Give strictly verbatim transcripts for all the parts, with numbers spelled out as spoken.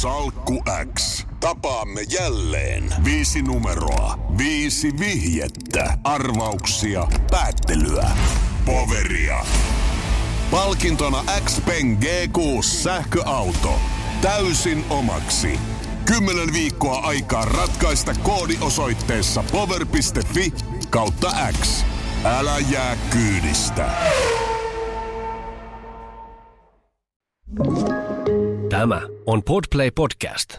Salkku X. Tapaamme jälleen. Viisi numeroa. Viisi vihjettä. Arvauksia. Päättelyä. Poveria. Palkintona X-Pen G kuusi sähköauto. Täysin omaksi. Kymmenen viikkoa aikaa ratkaista koodi osoitteessa power piste fi kautta X. Älä jää kyydistä. Tämä on Podplay Podcast.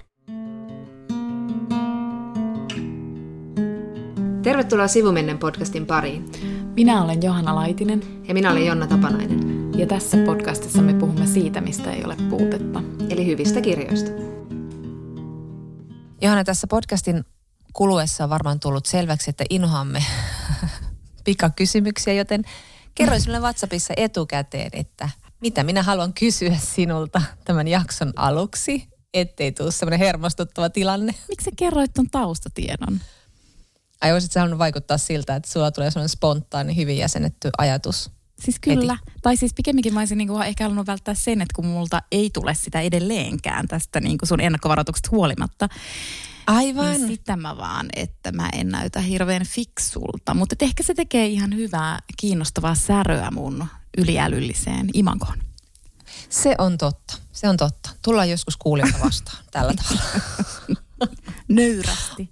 Tervetuloa Sivumennen podcastin pariin. Minä olen Johanna Laitinen. Ja minä olen Jonna Tapanainen. Ja tässä podcastissa me puhumme siitä, mistä ei ole puutetta. Eli hyvistä kirjoista. Johanna, tässä podcastin kuluessa on varmaan tullut selväksi, että inhoamme pikakysymyksiä, joten kerroin sinulle WhatsAppissa etukäteen, että mitä minä haluan kysyä sinulta tämän jakson aluksi, ettei tule semmoinen hermostuttava tilanne. Miksi sä kerroit ton taustatiedon? Ai olisit sä halunnut vaikuttaa siltä, että sulla tulee semmoinen spontaani, hyvin jäsennetty ajatus? Siis kyllä. Heti. Tai siis pikemminkin mä olisin niinku ehkä halunnut välttää sen, että kun multa ei tule sitä edelleenkään tästä niinku sun ennakkovaroituksesta huolimatta. Aivan. Niin sitä mä vaan, että mä en näytä hirveän fiksulta. Mutta ehkä se tekee ihan hyvää, kiinnostavaa säröä mun yliälylliseen imagoon. Se on totta. Se on totta. Tullaan joskus kuulijoita vastaan tällä tavalla. Nöyrästi.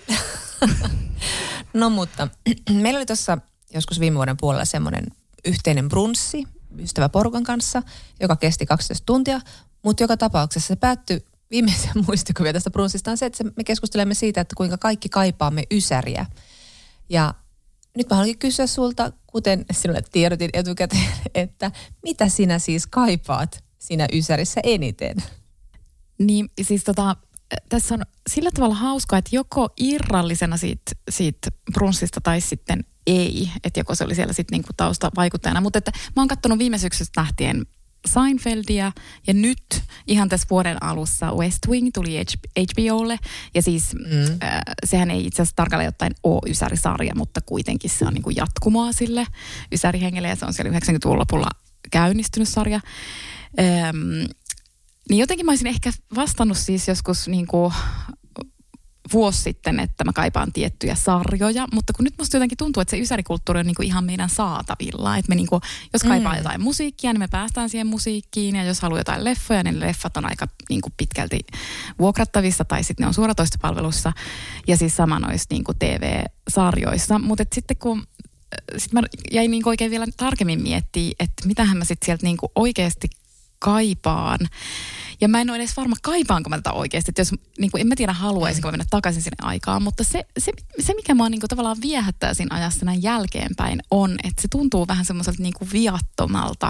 No mutta meillä oli tuossa joskus viime vuoden puolella semmoinen yhteinen brunssi ystäväporukan kanssa, joka kesti kaksitoista tuntia, mutta joka tapauksessa se päättyi, viimeisen muistikuvia tästä brunssista on se, että me keskustelemme siitä, että kuinka kaikki kaipaamme ysäriä. Ja nyt mä haluankin kysyä sulta, kuten sinulle tiedotin etukäteen, että mitä sinä siis kaipaat siinä ysärissä eniten? Niin siis tota, tässä on sillä tavalla hauskaa, että joko irrallisena siitä, siitä brunssista tai sitten ei, että joko se oli siellä sitten niinku taustavaikuttajana, mutta että mä oon katsonut viime syksystä lähtien Seinfeldia ja nyt ihan tässä vuoden alussa West Wing tuli H B O:lle ja siis mm. äh, sehän ei itse asiassa tarkalleen ottaen ole ysärisarja, mutta kuitenkin se on niinku jatkumoa sille ysärihengelle ja se on siellä yhdeksänkymmentäluvun lopulla käynnistynyt sarja. Ähm, niin jotenkin mä olisin ehkä vastannut siis joskus niinku vuosi sitten, että mä kaipaan tiettyjä sarjoja, mutta kun nyt musta jotenkin tuntuu, että se ysärikulttuuri on niinku ihan meidän saatavilla. Että me niinku, jos kaipaa mm. jotain musiikkia, niin me päästään siihen musiikkiin, ja jos haluaa jotain leffoja, niin leffat on aika niinku pitkälti vuokrattavissa, tai sitten ne on suoratoistopalvelussa, ja siis sama noissa niinku T V-sarjoissa. Mutta sitten kun sit mä jäin niinku oikein vielä tarkemmin miettimään, että mitähän mä sitten sieltä niinku oikeasti kaipaan. Ja mä en ole edes varma, kaipaanko mä tätä oikeasti. Että jos, niin kuin, en mä tiedä, haluaisinko mä mennä takaisin sinne aikaan. Mutta se, se, se mikä mua niin kuin, tavallaan viehättää siinä ajassa näin jälkeenpäin, on, että se tuntuu vähän semmoiselta niin kuin viattomalta,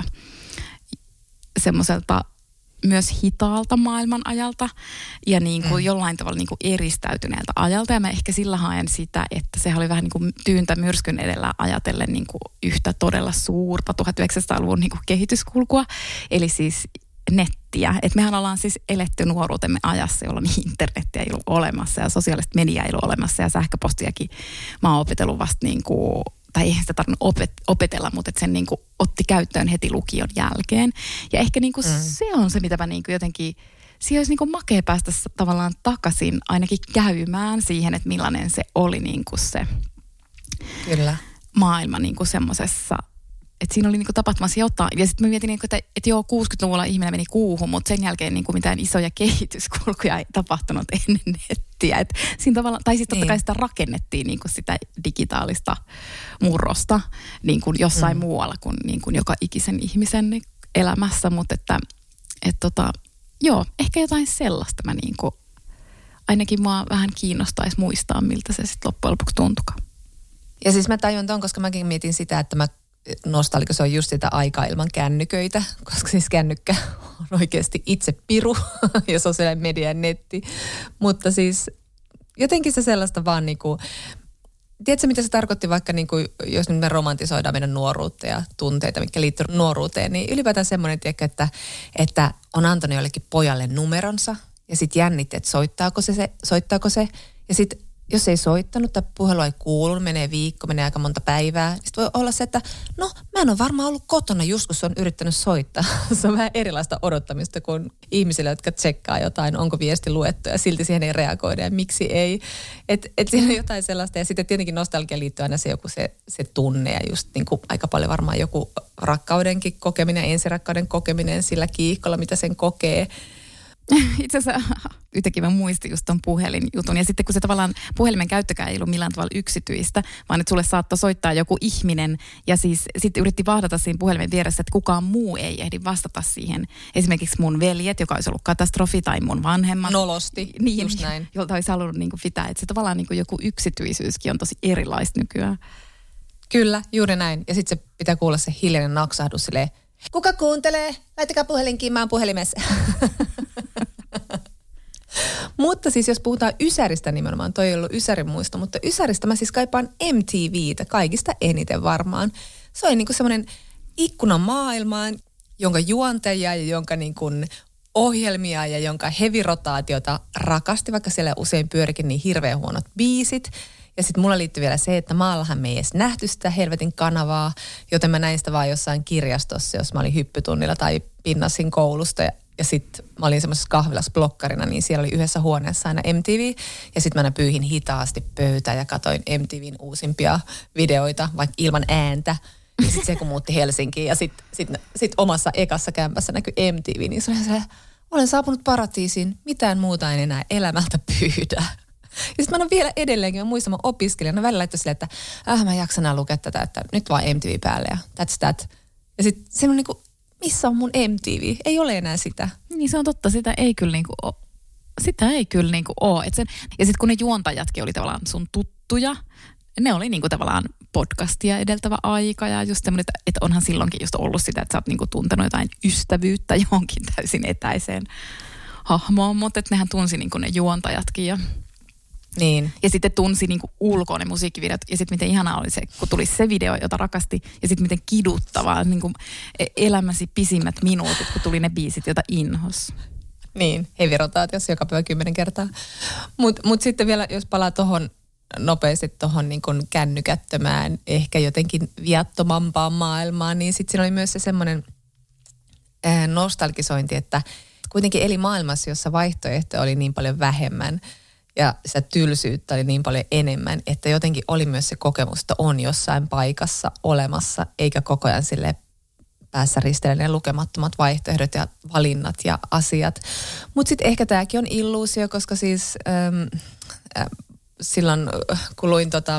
semmoiselta myös hitaalta maailman ajalta ja niin kuin mm. jollain tavalla niin kuin eristäytyneeltä ajalta. Ja mä ehkä sillä haen sitä, että se oli vähän niin kuin tyyntä myrskyn edellä ajatellen niin kuin yhtä todella suurta tuhatyhdeksänsataaluvun niin kuin kehityskulkua. Eli siis nettiä. Että mehän ollaan siis eletty nuoruutemme ajassa, jolloin internetiä ei ollut olemassa ja sosiaalista mediaa ei ollut olemassa ja sähköpostiakin mä oon opetellut vasta niin kuin, tai eihän sitä tarvinnut opet- opetella, mutta että sen niin kuin otti käyttöön heti lukion jälkeen. Ja ehkä niin kuin mm. se on se, mitä mä niin kuin jotenkin, siihen olisi niin kuin makea päästä tavallaan takaisin ainakin käymään siihen, että millainen se oli niin kuin se Kyllä. maailma niin kuin semmoisessa. Että siinä oli niinku tapahtumassa jotain. Ja sitten mä mietin, niinku, että, että joo, kuusikymmentäluvulla ihminen meni kuuhun, mutta sen jälkeen niinku mitään isoja kehityskulkuja ei tapahtunut ennen nettiä. Et siinä tavalla, tai sitten totta kai sitä rakennettiin niinku sitä digitaalista murrosta niinku jossain mm. muualla kuin niinku joka ikisen ihmisen elämässä. Mutta että et tota, joo, ehkä jotain sellaista mä niinku, ainakin mua vähän kiinnostaisi muistaa, miltä se sitten loppujen lopuksi tuntukaan. Ja siis mä tajun ton, koska mäkin mietin sitä, että mä nostalgiko se on just sitä aikaa ilman kännyköitä, koska siis kännykkä on oikeasti itse piru ja sosiaalinen media ja netti. Mutta siis jotenkin se sellaista vaan niinku, tiedätkö mitä se tarkoitti vaikka niinku, jos nyt me romantisoidaan meidän nuoruutta ja tunteita, mitkä liittyy nuoruuteen, niin ylipäätään semmoinen, tiedätkö, että, että on antanut jollekin pojalle numeronsa ja sitten jännitti, että soittaako se, se, soittaako se ja sitten jos ei soittanut tai puhelua ei kuulunut, menee viikko, menee aika monta päivää, niin sitten voi olla se, että no mä en ole varmaan ollut kotona just, kun se on yrittänyt soittaa. Se on vähän erilaista odottamista kuin ihmisille, jotka tsekkaa jotain, onko viesti luettu ja silti siihen ei reagoida ja miksi ei. Että et siinä on jotain sellaista ja sitten tietenkin nostalgia liittyy aina se joku se, se tunne ja just niin kuin aika paljon varmaan joku rakkaudenkin kokeminen, ensirakkauden kokeminen sillä kiihkolla, mitä sen kokee. Itse asiassa yhtäkin mä muistin just ton puhelinjutun. Ja sitten kun se tavallaan puhelimen käyttökään ei ollut millään tavalla yksityistä, vaan että sulle saattoi soittaa joku ihminen ja siis sitten yritti vahdata siinä puhelimen vieressä, että kukaan muu ei ehdi vastata siihen. Esimerkiksi mun veljet, joka olisi ollut katastrofi, tai mun vanhemmat. Nolosti, niin, just näin. Jolta olisi halunnut niin kuin pitää. Että se tavallaan niin kuin joku yksityisyyskin on tosi erilaista nykyään. Kyllä, juuri näin. Ja sitten se pitää kuulla se hiljainen naksahdus silleen, kuka kuuntelee? Laittakaa puhelin kiinni, mä oon puhelimessa. Mutta siis jos puhutaan Ysäristä nimenomaan, toi ei ollut Ysärin muisto, mutta Ysäristä mä siis kaipaan M T V:tä kaikista eniten varmaan. Se oli niinku semmoinen ikkuna maailmaan, jonka juontajia ja jonka niinku ohjelmia ja jonka hevirotaatiota rakasti, vaikka siellä usein pyörikin niin hirveän huonot biisit. Ja sitten mulla liittyy vielä se, että maallahan me ei edes nähty sitä helvetin kanavaa, joten mä näin sitä vaan jossain kirjastossa, jos mä olin hyppytunnilla tai pinnasin koulusta. Ja, ja sitten mä olin semmoisessa kahvilassa blokkarina, niin siellä oli yhdessä huoneessa aina M T V. Ja sitten mä aina pyyhin hitaasti pöytään ja katsoin M T V:n uusimpia videoita, vaikka ilman ääntä. Ja sitten se kun muutti Helsinkiin ja sitten sit, sit omassa ekassa kämpässä näkyi M T V, niin se oli se, olen saapunut paratiisiin, mitään muuta en enää elämältä pyydä. Ja sitten mä oon vielä edelleenkin, mä muistan, mä opiskelijana välillä laittoi silleen, että äh, mä en jaksa enää lukea tätä, että nyt vaan M T V päälle ja that's that. Ja sitten semmoinen niin kuin, missä on mun M T V? Ei ole enää sitä. Niin se on totta, sitä ei kyllä niinku ole. Sitä ei kyllä niinku ole. Et sen, ja sitten kun ne juontajatkin oli tavallaan sun tuttuja, ne oli niinku tavallaan podcastia edeltävä aika ja just semmoinen, että, että onhan silloinkin just ollut sitä, että sä oot niinku tuntenut jotain ystävyyttä johonkin täysin etäiseen hahmoon, mutta että nehän tunsi niinku ne juontajatkin ja niin. Ja sitten tunsi niinku ulkoa ne musiikkivideot. Ja sitten miten ihanaa oli se, kun tuli se video, jota rakasti. Ja sitten miten kiduttavaa, niinku elämäsi pisimmät minuutit, kun tuli ne biisit, joita inhos. Niin, hevirotaatiossa joka päivä kymmenen kertaa. Mutta mut sitten vielä, jos palaa tuohon nopeasti tuohon niin kuin kännykättömään, ehkä jotenkin viattomampaan maailmaan, niin sitten siinä oli myös se semmoinen äh, nostalgisointi, että kuitenkin eli maailmassa, jossa vaihtoehtoja oli niin paljon vähemmän, ja sitä tylsyyttä oli niin paljon enemmän, että jotenkin oli myös se kokemus, että on jossain paikassa olemassa, eikä koko ajan sille päässä risteillä ne lukemattomat vaihtoehdot ja valinnat ja asiat. Mutta sitten ehkä tämäkin on illuusio, koska siis äm, äh, silloin kun luin tota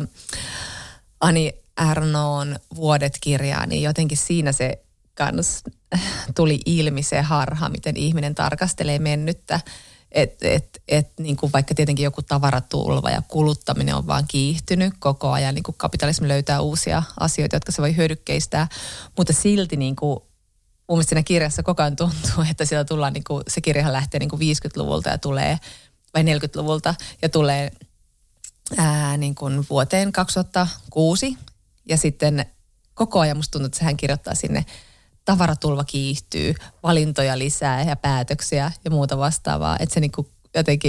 Ani Ernaux'n Vuodet-kirjaa, niin jotenkin siinä se kans tuli ilmi se harha, miten ihminen tarkastelee mennyttä. Että et, et, niin kuin vaikka tietenkin joku tavaratulva ja kuluttaminen on vaan kiihtynyt koko ajan, niin kuin kapitalismi löytää uusia asioita, jotka se voi hyödykkeistää, mutta silti niin kuin, mun mielestä siinä kirjassa koko ajan tuntuu, että siellä tullaan, niin kuin, se kirjahan lähtee niin kuin viisikymmentäluvulta ja tulee, vai neljäkymmentäluvulta ja tulee ää, niin kuin vuoteen kaksituhattakuusi ja sitten koko ajan musta tuntuu, että hän kirjoittaa sinne, tavaratulva kiihtyy, valintoja lisää ja päätöksiä ja muuta vastaavaa. Että se niinku jotenkin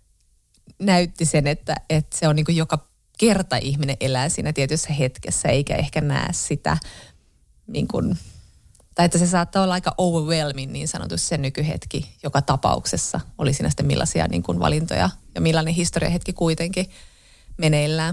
näytti sen, että, että se on niinku joka kerta ihminen elää siinä tietyssä hetkessä, eikä ehkä näe sitä, niin kuin, tai että se saattaa olla aika overwhelming niin sanotusti se nykyhetki joka tapauksessa. Oli siinä sitten millaisia niin kuin valintoja ja millainen historiahetki kuitenkin meneillään.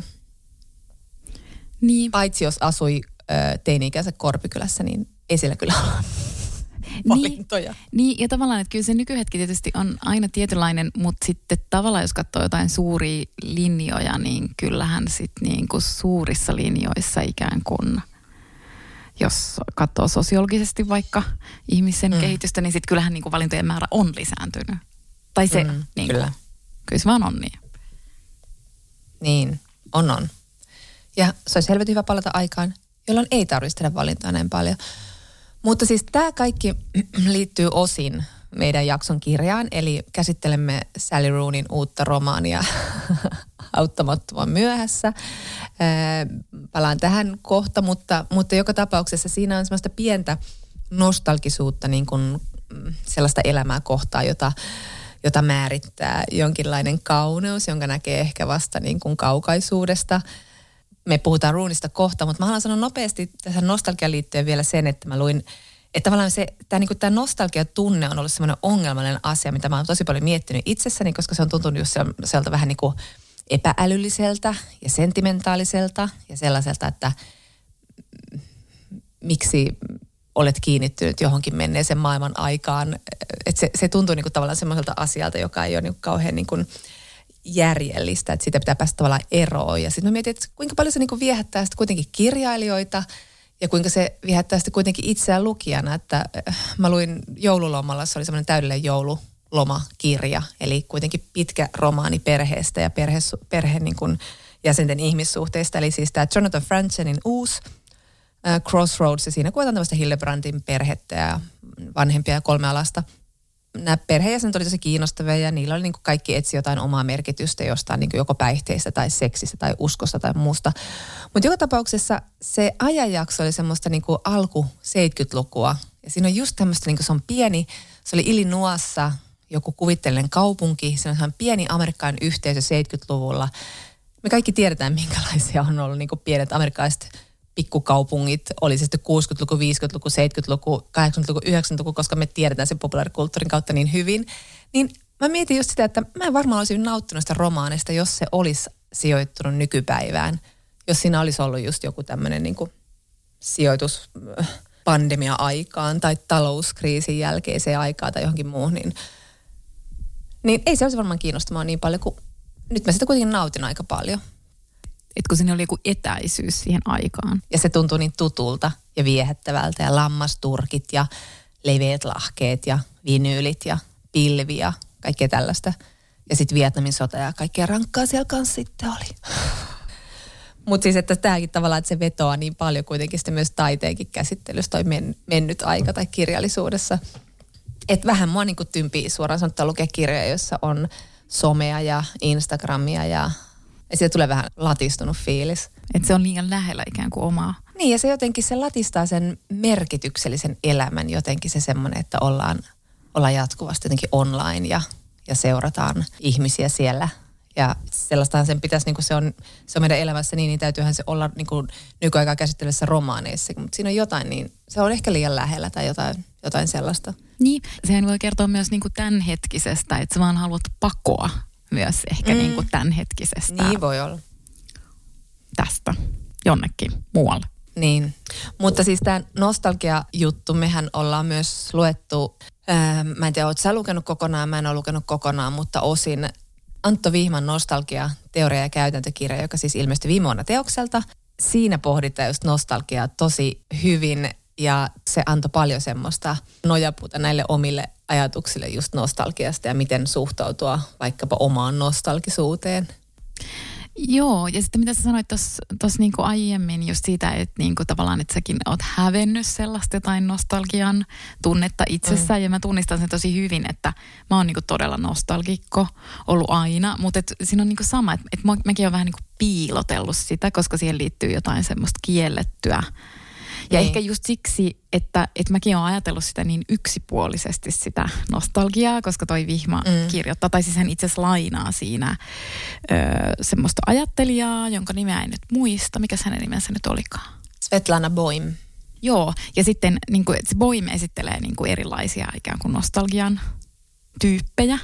Niin. Paitsi jos asui ö, teini-ikänsä Korpikylässä, niin ei siellä kyllä ole valintoja. Niin, niin, ja tavallaan, että kyllä se nykyhetki tietysti on aina tietynlainen, mutta sitten tavallaan, jos katsoo jotain suuria linjoja, niin kyllähän sitten niin kuin suurissa linjoissa ikään kuin, jos katsoo sosiologisesti vaikka ihmisen mm. kehitystä, niin sitten kyllähän niin kuin valintojen määrä on lisääntynyt. Tai se, mm, niin kyllä. Kuin, kyllä se vaan on niin. Niin, on on. Ja se olisi helvetin hyvä palata aikaan, jolloin ei tarvitsisi tehdä valintaa näin paljon. Mutta siis tämä kaikki liittyy osin meidän jakson kirjaan, eli käsittelemme Sally Rooneyn uutta romaania Auttamattoman myöhässä. Palaan tähän kohta, mutta, mutta joka tapauksessa siinä on semmoista pientä nostalgisuutta, niin kuin sellaista elämää kohtaa, jota, jota määrittää jonkinlainen kauneus, jonka näkee ehkä vasta niin kuin kaukaisuudesta. Me puhutaan ruunista kohta, mutta mä haluan sanoa nopeasti tähän nostalgiaan liittyen vielä sen, että mä luin, että tavallaan se, tämä, niin kuin tämä nostalgiatunne on ollut semmoinen ongelmallinen asia, mitä mä oon tosi paljon miettinyt itsessäni, koska se on tuntunut just sieltä vähän niin kuin epäälylliseltä ja sentimentaaliselta ja sellaiselta, että miksi olet kiinnittynyt johonkin menneeseen maailman aikaan. Että se, se tuntuu niin kuin tavallaan semmoiselta asialta, joka ei ole niin kuin kauhean niin kuin järjellistä, että siitä pitää päästä tavallaan eroon. Ja sitten mä mietin, että kuinka paljon se niin kuin viehättää sitten kuitenkin kirjailijoita ja kuinka se viehättää sitten kuitenkin itseään lukijana. Että mä luin joululomalla, se oli semmoinen täydellinen joululomakirja, eli kuitenkin pitkä romaani perheestä ja perhe, perhe niin kuin jäsenten ihmissuhteista. Eli siis tämä Jonathan Franzenin uusi uh, Crossroads, ja siinä kuvataan tämmöistä Hildebrantin perhettä ja vanhempia ja kolmea lasta. Nämä perheenjäsenet oli tosi kiinnostavia ja niillä oli niin kuin kaikki etsi jotain omaa merkitystä jostain niin kuin joko päihteistä tai seksistä tai uskosta tai muusta. Mutta joka tapauksessa se ajanjakso oli semmoista niin kuin alku seitsemänkymmentälukua. Ja siinä on just tämmöistä, niin kuin se on pieni, se oli Illinoisissa joku kuvitteellinen kaupunki. Se on pieni amerikkalainen yhteisö seitsemänkymmentäluvulla. Me kaikki tiedetään, minkälaisia on ollut niin kuin pienet amerikkalaiset pikkukaupungit, oli se sitten kuusikymmentäluku, viisikymmentäluku, seitsemänkymmentäluku, kahdeksankymmentäluku, yhdeksänkymmentäluku, koska me tiedetään sen populaarikulttuurin kautta niin hyvin. Niin mä mietin just sitä, että mä en varmaan olisi nauttinut sitä romaanista, jos se olisi sijoittunut nykypäivään. Jos siinä olisi ollut just joku tämmöinen niin kuin sijoitus pandemia-aikaan tai talouskriisin jälkeiseen aikaan tai johonkin muuhun, niin, niin ei se olisi varmaan kiinnostamaan niin paljon, kuin nyt mä sitä kuitenkin nautin aika paljon. Että kun siinä oli joku etäisyys siihen aikaan. Ja se tuntui niin tutulta ja viehättävältä ja lammasturkit ja leveät lahkeet ja vinyylit ja pilvi ja kaikkea tällaista. Ja sitten Vietnamin sota ja kaikkea rankkaa siellä kanssa sitten oli. Mutta siis, että tämäkin tavallaan, että se vetoaa niin paljon kuitenkin sitten myös taiteenkin käsittelyssä toi men, mennyt aika tai kirjallisuudessa. Että vähän mua niin kuin tympii suoraan sanottuna lukea kirjoja, jossa on somea ja Instagramia ja ja siitä tulee vähän latistunut fiilis. Että se on liian lähellä ikään kuin omaa. Niin, ja se jotenkin se latistaa sen merkityksellisen elämän jotenkin se semmoinen, että ollaan, ollaan jatkuvasti jotenkin online ja, ja seurataan ihmisiä siellä. Ja sellaistahan sen pitäisi, niin kuin se on, se on meidän elämässä niin, niin täytyyhän se olla niin kuin nykyaikaa käsittelyssä romaaneissa. Mutta siinä on jotain, niin se on ehkä liian lähellä tai jotain, jotain sellaista. Niin, sehän voi kertoa myös niin kuin tämänhetkisestä, että sä vaan haluat pakoa myös ehkä mm. niin kuin tämänhetkisestä. Niin voi olla. Tästä jonnekin muualle. Niin, mutta siis tämä nostalgia-juttu, mehän ollaan myös luettu, ää, mä en tiedä, ootko sä lukenut kokonaan, mä en ole lukenut kokonaan, mutta osin Antto Vihman nostalgia, teoria- ja käytäntökirja, joka siis ilmestyi viime vuonna teokselta. Siinä pohditaan just nostalgiaa tosi hyvin ja se antoi paljon semmoista nojapuuta näille omille ajatuksille just nostalgiasta ja miten suhtautua vaikkapa omaan nostalgisuuteen. Joo, ja sitten mitä sä sanoit tuossa niinku aiemmin just siitä, että niinku tavallaan, että säkin oot hävennyt sellaista jotain nostalgian tunnetta itsessään, mm. ja mä tunnistan sen tosi hyvin, että mä oon niinku todella nostalgikko ollut aina, mutta et siinä on niinku sama, että et mäkin oon vähän niinku piilotellut sitä, koska siihen liittyy jotain semmoista kiellettyä. Ja niin. Ehkä just siksi, että, että mäkin olen ajatellut sitä niin yksipuolisesti sitä nostalgiaa, koska toi Vihma mm. kirjoittaa, tai siis hän itse asiassa lainaa siinä ö, semmoista ajattelijaa, jonka nimeä en nyt muista. Mikäs hänen nimensä nyt olikaan? Svetlana Boym. Joo, ja sitten niin kuin, se Boym esittelee niin kuin erilaisia ikään kuin nostalgian tyyppejä.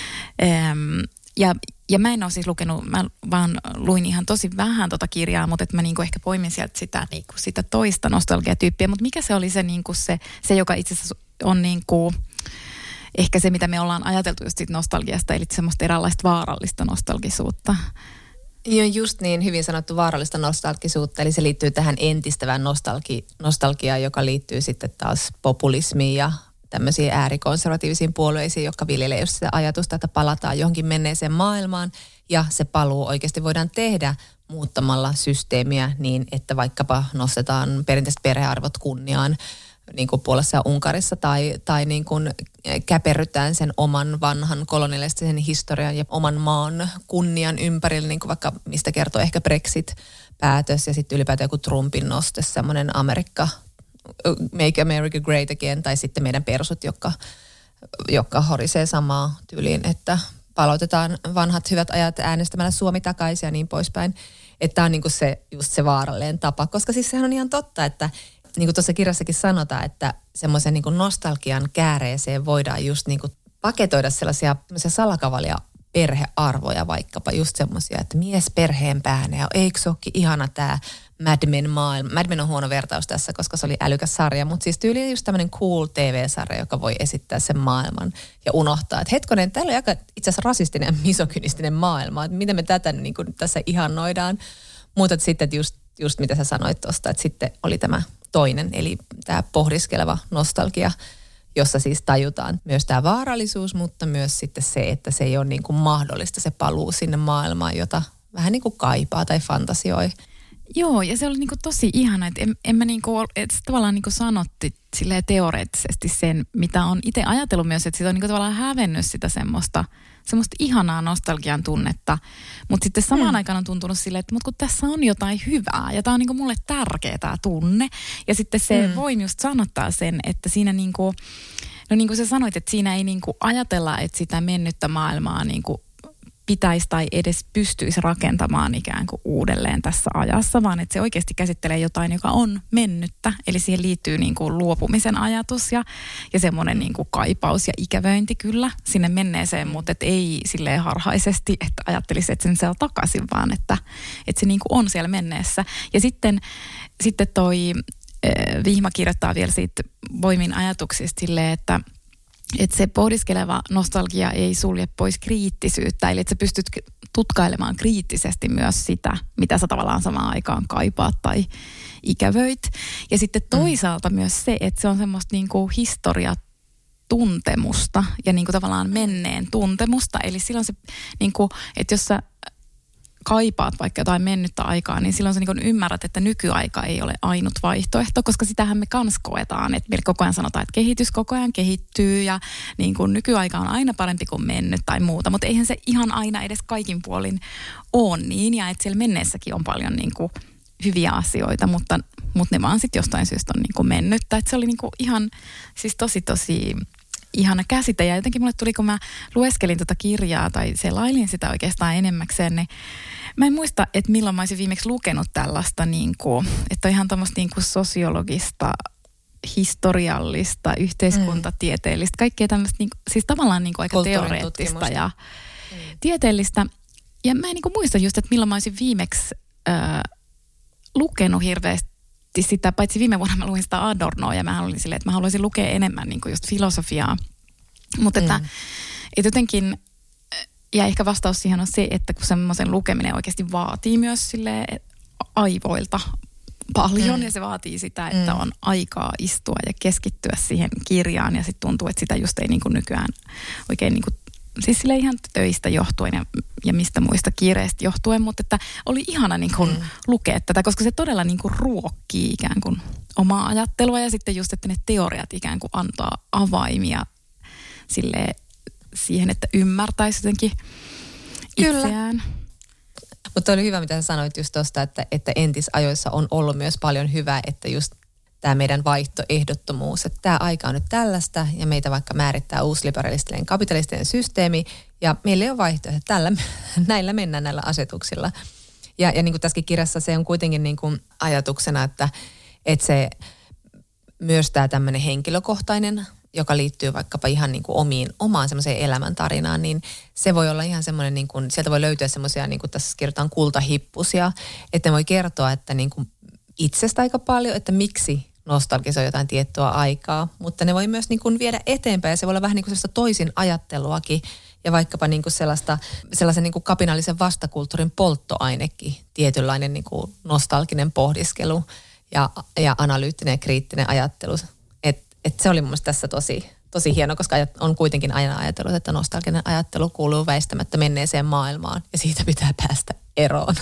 Öm, ja Ja mä en ole siis lukenut, mä vaan luin ihan tosi vähän tota kirjaa, mutta että mä niinku ehkä poimin sieltä sitä, niinku sitä toista nostalgiatyyppiä. Mutta mikä se oli se, niinku se, se joka itse asiassa on niinku, ehkä se, mitä me ollaan ajateltu just siitä nostalgiasta, eli semmoista eräänlaista vaarallista nostalgisuutta. Joo, just niin, hyvin sanottu vaarallista nostalgisuutta, eli se liittyy tähän entistävään nostalgi, nostalgiaan, joka liittyy sitten taas populismiin ja tämmöisiin äärikonservatiivisiin puolueisiin, jotka viljelee just sitä ajatusta, että palataan johonkin menneeseen maailmaan ja se paluu oikeasti voidaan tehdä muuttamalla systeemiä niin, että vaikkapa nostetaan perinteiset perhearvot kunniaan niin kuin Puolassa ja Unkarissa tai, tai niin kuin käperrytään sen oman vanhan kolonialistisen historian ja oman maan kunnian ympärille, niin kuin vaikka mistä kertoo ehkä Brexit-päätös ja sitten ylipäätään joku Trumpin noste, semmoinen Amerikka Make America Great Again, tai sitten meidän persut, jotka joka horisee samaa tyyliin, että palautetaan vanhat hyvät ajat äänestämällä Suomi takaisin ja niin poispäin. Että tämä on niin kuin se, just se vaarallinen tapa, koska siis sehän on ihan totta, että niin kuin tuossa kirjassakin sanotaan, että semmoisen niin kuin nostalgian kääreeseen voidaan just niin kuin paketoida sellaisia salakavalia perhearvoja, vaikkapa just semmoisia, että mies perheen päänä ja eikö se olekin ihana tämä Mad Men maailma. Mad Men on huono vertaus tässä, koska se oli älykäs sarja, mutta siis tyyli just tämmöinen cool T V-sarja, joka voi esittää sen maailman ja unohtaa, että hetkonen, täällä on aika itse asiassa rasistinen ja misogynistinen maailma, että miten me tätä niin kuin tässä ihannoidaan. Mutta sitten just, just mitä sä sanoit tuosta, että sitten oli tämä toinen, eli tämä pohdiskeleva nostalgia, jossa siis tajutaan myös tämä vaarallisuus, mutta myös sitten se, että se ei ole niin kuin mahdollista se paluu sinne maailmaan, jota vähän niin kuin kaipaa tai fantasioi. Joo, ja se oli niinku tosi ihana, että en, en mä niinku, että tavallaan niinku sanotti silleen teoreettisesti sen, mitä on itse ajatellut myös, että sitä on niinku tavallaan hävennyt sitä semmoista, semmoista ihanaa nostalgian tunnetta, mutta sitten samaan hmm. aikaan on tuntunut silleen, että mut kun tässä on jotain hyvää, ja tämä on niinku mulle tärkeä tämä tunne, ja sitten se hmm. voin just sanottaa sen, että siinä niinku, no niin kuin sä sanoit, että siinä ei niinku ajatella, että sitä mennyttä maailmaa niinku pitäisi tai edes pystyisi rakentamaan ikään kuin uudelleen tässä ajassa, vaan että se oikeasti käsittelee jotain, joka on mennyttä. Eli siihen liittyy niin kuin luopumisen ajatus ja, ja semmoinen niin kuin kaipaus ja ikävöinti kyllä sinne menneeseen, mutta et ei silleen harhaisesti, että ajattelisi, että sen saa takaisin, vaan että, että se niin kuin on siellä menneessä. Ja sitten, sitten toi äh, Vihma kirjoittaa vielä siitä voimin ajatuksista silleen, että että se pohdiskeleva nostalgia ei sulje pois kriittisyyttä, eli että sä pystyt tutkailemaan kriittisesti myös sitä, mitä sä tavallaan samaan aikaan kaipaat tai ikävöit. Ja sitten toisaalta mm. myös se, että se on semmoista niinku historiatuntemusta ja niinku tavallaan menneen tuntemusta. Eli silloin se, niinku, että jos sä kaipaat vaikka jotain mennyttä aikaa, niin silloin sä niin ymmärrät, että nykyaika ei ole ainut vaihtoehto, koska sitähän me kans koetaan, että meillä koko ajan sanotaan, että kehitys koko ajan kehittyy ja niin kuin nykyaika on aina parempi kuin mennyt tai muuta, mutta eihän se ihan aina edes kaikin puolin ole niin, ja että siellä menneessäkin on paljon niin kuin hyviä asioita, mutta, mutta ne vaan sitten jostain syystä on niin kuin mennyttä, että se oli niin kuin ihan siis tosi tosi ihana käsite, ja jotenkin mulle tuli, kun mä lueskelin tuota kirjaa tai selailin sitä oikeastaan enemmäkseen, niin mä en muista, että milloin mä olisin viimeksi lukenut tällaista, niin kuin, että on ihan tämmöistä niin kuin sosiologista, historiallista, yhteiskuntatieteellistä, kaikkea tämmöistä, niin kuin, siis tavallaan niin kuin aika teoreettista ja mm. tieteellistä. Ja mä en niin kuin muista just, että milloin mä olisin viimeksi äh, lukenut hirveästi sitä, paitsi viime vuonna mä luin sitä Adornoa ja mä olin silleen, että mä haluaisin lukea enemmän niin kuin just filosofiaa. Mutta että, mm. että jotenkin, ja ehkä vastaus siihen on se, että kun semmoisen lukeminen oikeasti vaatii myös silleen aivoilta paljon mm. ja se vaatii sitä, että on aikaa istua ja keskittyä siihen kirjaan ja sitten tuntuu, että sitä just ei niin kuin nykyään oikein niin kuin siis sille ihan töistä johtuen ja, ja mistä muista kiireistä johtuen, mutta että oli ihana niin kuin mm. lukea tätä, koska se todella niin kuin ruokkii ikään kuin omaa ajattelua ja sitten just, että ne teoriat ikään kuin antaa avaimia sille siihen, että ymmärtäisi jotenkin itseään. Mutta oli hyvä, mitä sä sanoit just tuosta, että, että entisajoissa on ollut myös paljon hyvää, että just tämä meidän vaihtoehdottomuus, että tämä aika on nyt tällaista ja meitä vaikka määrittää uusliberalistinen kapitalistinen systeemi ja meillä ei ole vaihtoehto, tällä, näillä mennään näillä asetuksilla. Ja, ja niin kuin tässäkin kirjassa se on kuitenkin niin kuin ajatuksena, että, että se myös tämä tämmöinen henkilökohtainen, joka liittyy vaikkapa ihan niin kuin omiin, omaan semmoiseen elämäntarinaan, niin se voi olla ihan semmoinen, niin kuin, sieltä voi löytyä semmoisia, niin kuin tässä kirjoitetaan kultahippusia, että ne voi kertoa, että niin kuin itsestä aika paljon, että miksi nostalgisoi jotain tiettyä aikaa, mutta ne voi myös niin kuin viedä eteenpäin ja se voi olla vähän niin kuin sellaista toisin ajatteluakin ja vaikkapa niin kuin sellaista, sellaisen niin kuin kapinallisen vastakulttuurin polttoainekin, tietynlainen niin kuin nostalginen pohdiskelu ja, ja analyyttinen ja kriittinen ajattelu. Et, et se oli mun mielestä tässä tosi, tosi hieno, koska on kuitenkin aina ajatellut, että nostalginen ajattelu kuuluu väistämättä menneeseen maailmaan ja siitä pitää päästä eroon.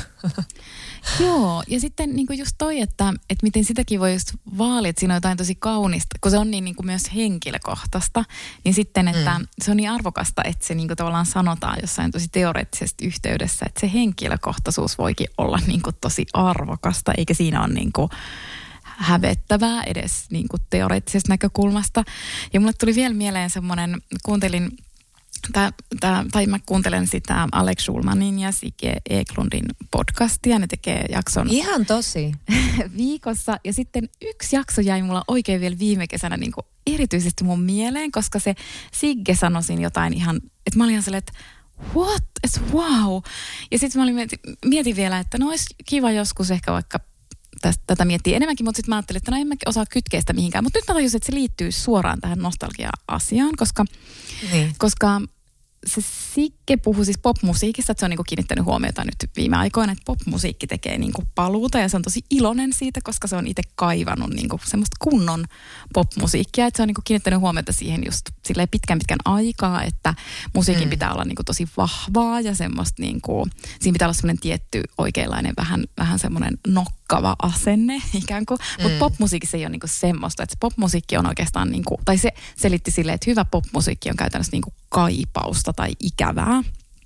Joo, ja sitten niin kuin just toi, että, että miten sitäkin voi just vaalia, että siinä on jotain tosi kaunista, kun se on niin, niin kuin myös henkilökohtaista, niin sitten, että mm. se on niin arvokasta, että se niin kuin tavallaan sanotaan jossain tosi teoreettisessa yhteydessä, että se henkilökohtaisuus voikin olla niin kuin tosi arvokasta, eikä siinä ole niin kuin hävettävää edes niin kuin teoreettisesta näkökulmasta. Ja mulle tuli vielä mieleen semmoinen, kuuntelin, tää, tää, tai mä kuuntelen sitä Alex Schulmanin ja Sigge Eklundin podcastia. Ne tekee jakson ihan tosi viikossa. Ja sitten yksi jakso jäi mulla oikein vielä viime kesänä niin kuin erityisesti mun mieleen, koska se Sigge sanoi siinä jotain ihan, että mä olin ihan silleen, että what? It's wow. Ja sitten mä olin mietin, mietin vielä, että no olisi kiva joskus ehkä vaikka tästä, tätä miettiä enemmänkin, mutta sitten mä ajattelin, että no en mä osaa kytkeä sitä mihinkään. Mutta nyt mä tajusin, että se liittyy suoraan tähän nostalgia-asiaan, koska, niin. koska se Sigge puhui siis popmusiikista, että se on niinku kiinnittänyt huomiota nyt viime aikoina, että popmusiikki tekee niinku paluuta ja se on tosi iloinen siitä, koska se on itse kaivannut niinku semmoista kunnon popmusiikkia, että se on niinku kiinnittänyt huomiota siihen just silleen pitkän pitkän aikaa, että musiikin mm. pitää olla niinku tosi vahvaa ja semmoista niinku, siinä pitää olla semmoinen tietty oikeanlainen vähän, vähän semmoinen nokkava asenne ikään kuin, mm. mutta popmusiikissa ei ole niinku semmoista, että se popmusiikki on oikeastaan niinku, tai se selitti silleen, että hyvä popmusiikki on käytännössä niinku kaipausta tai ikävää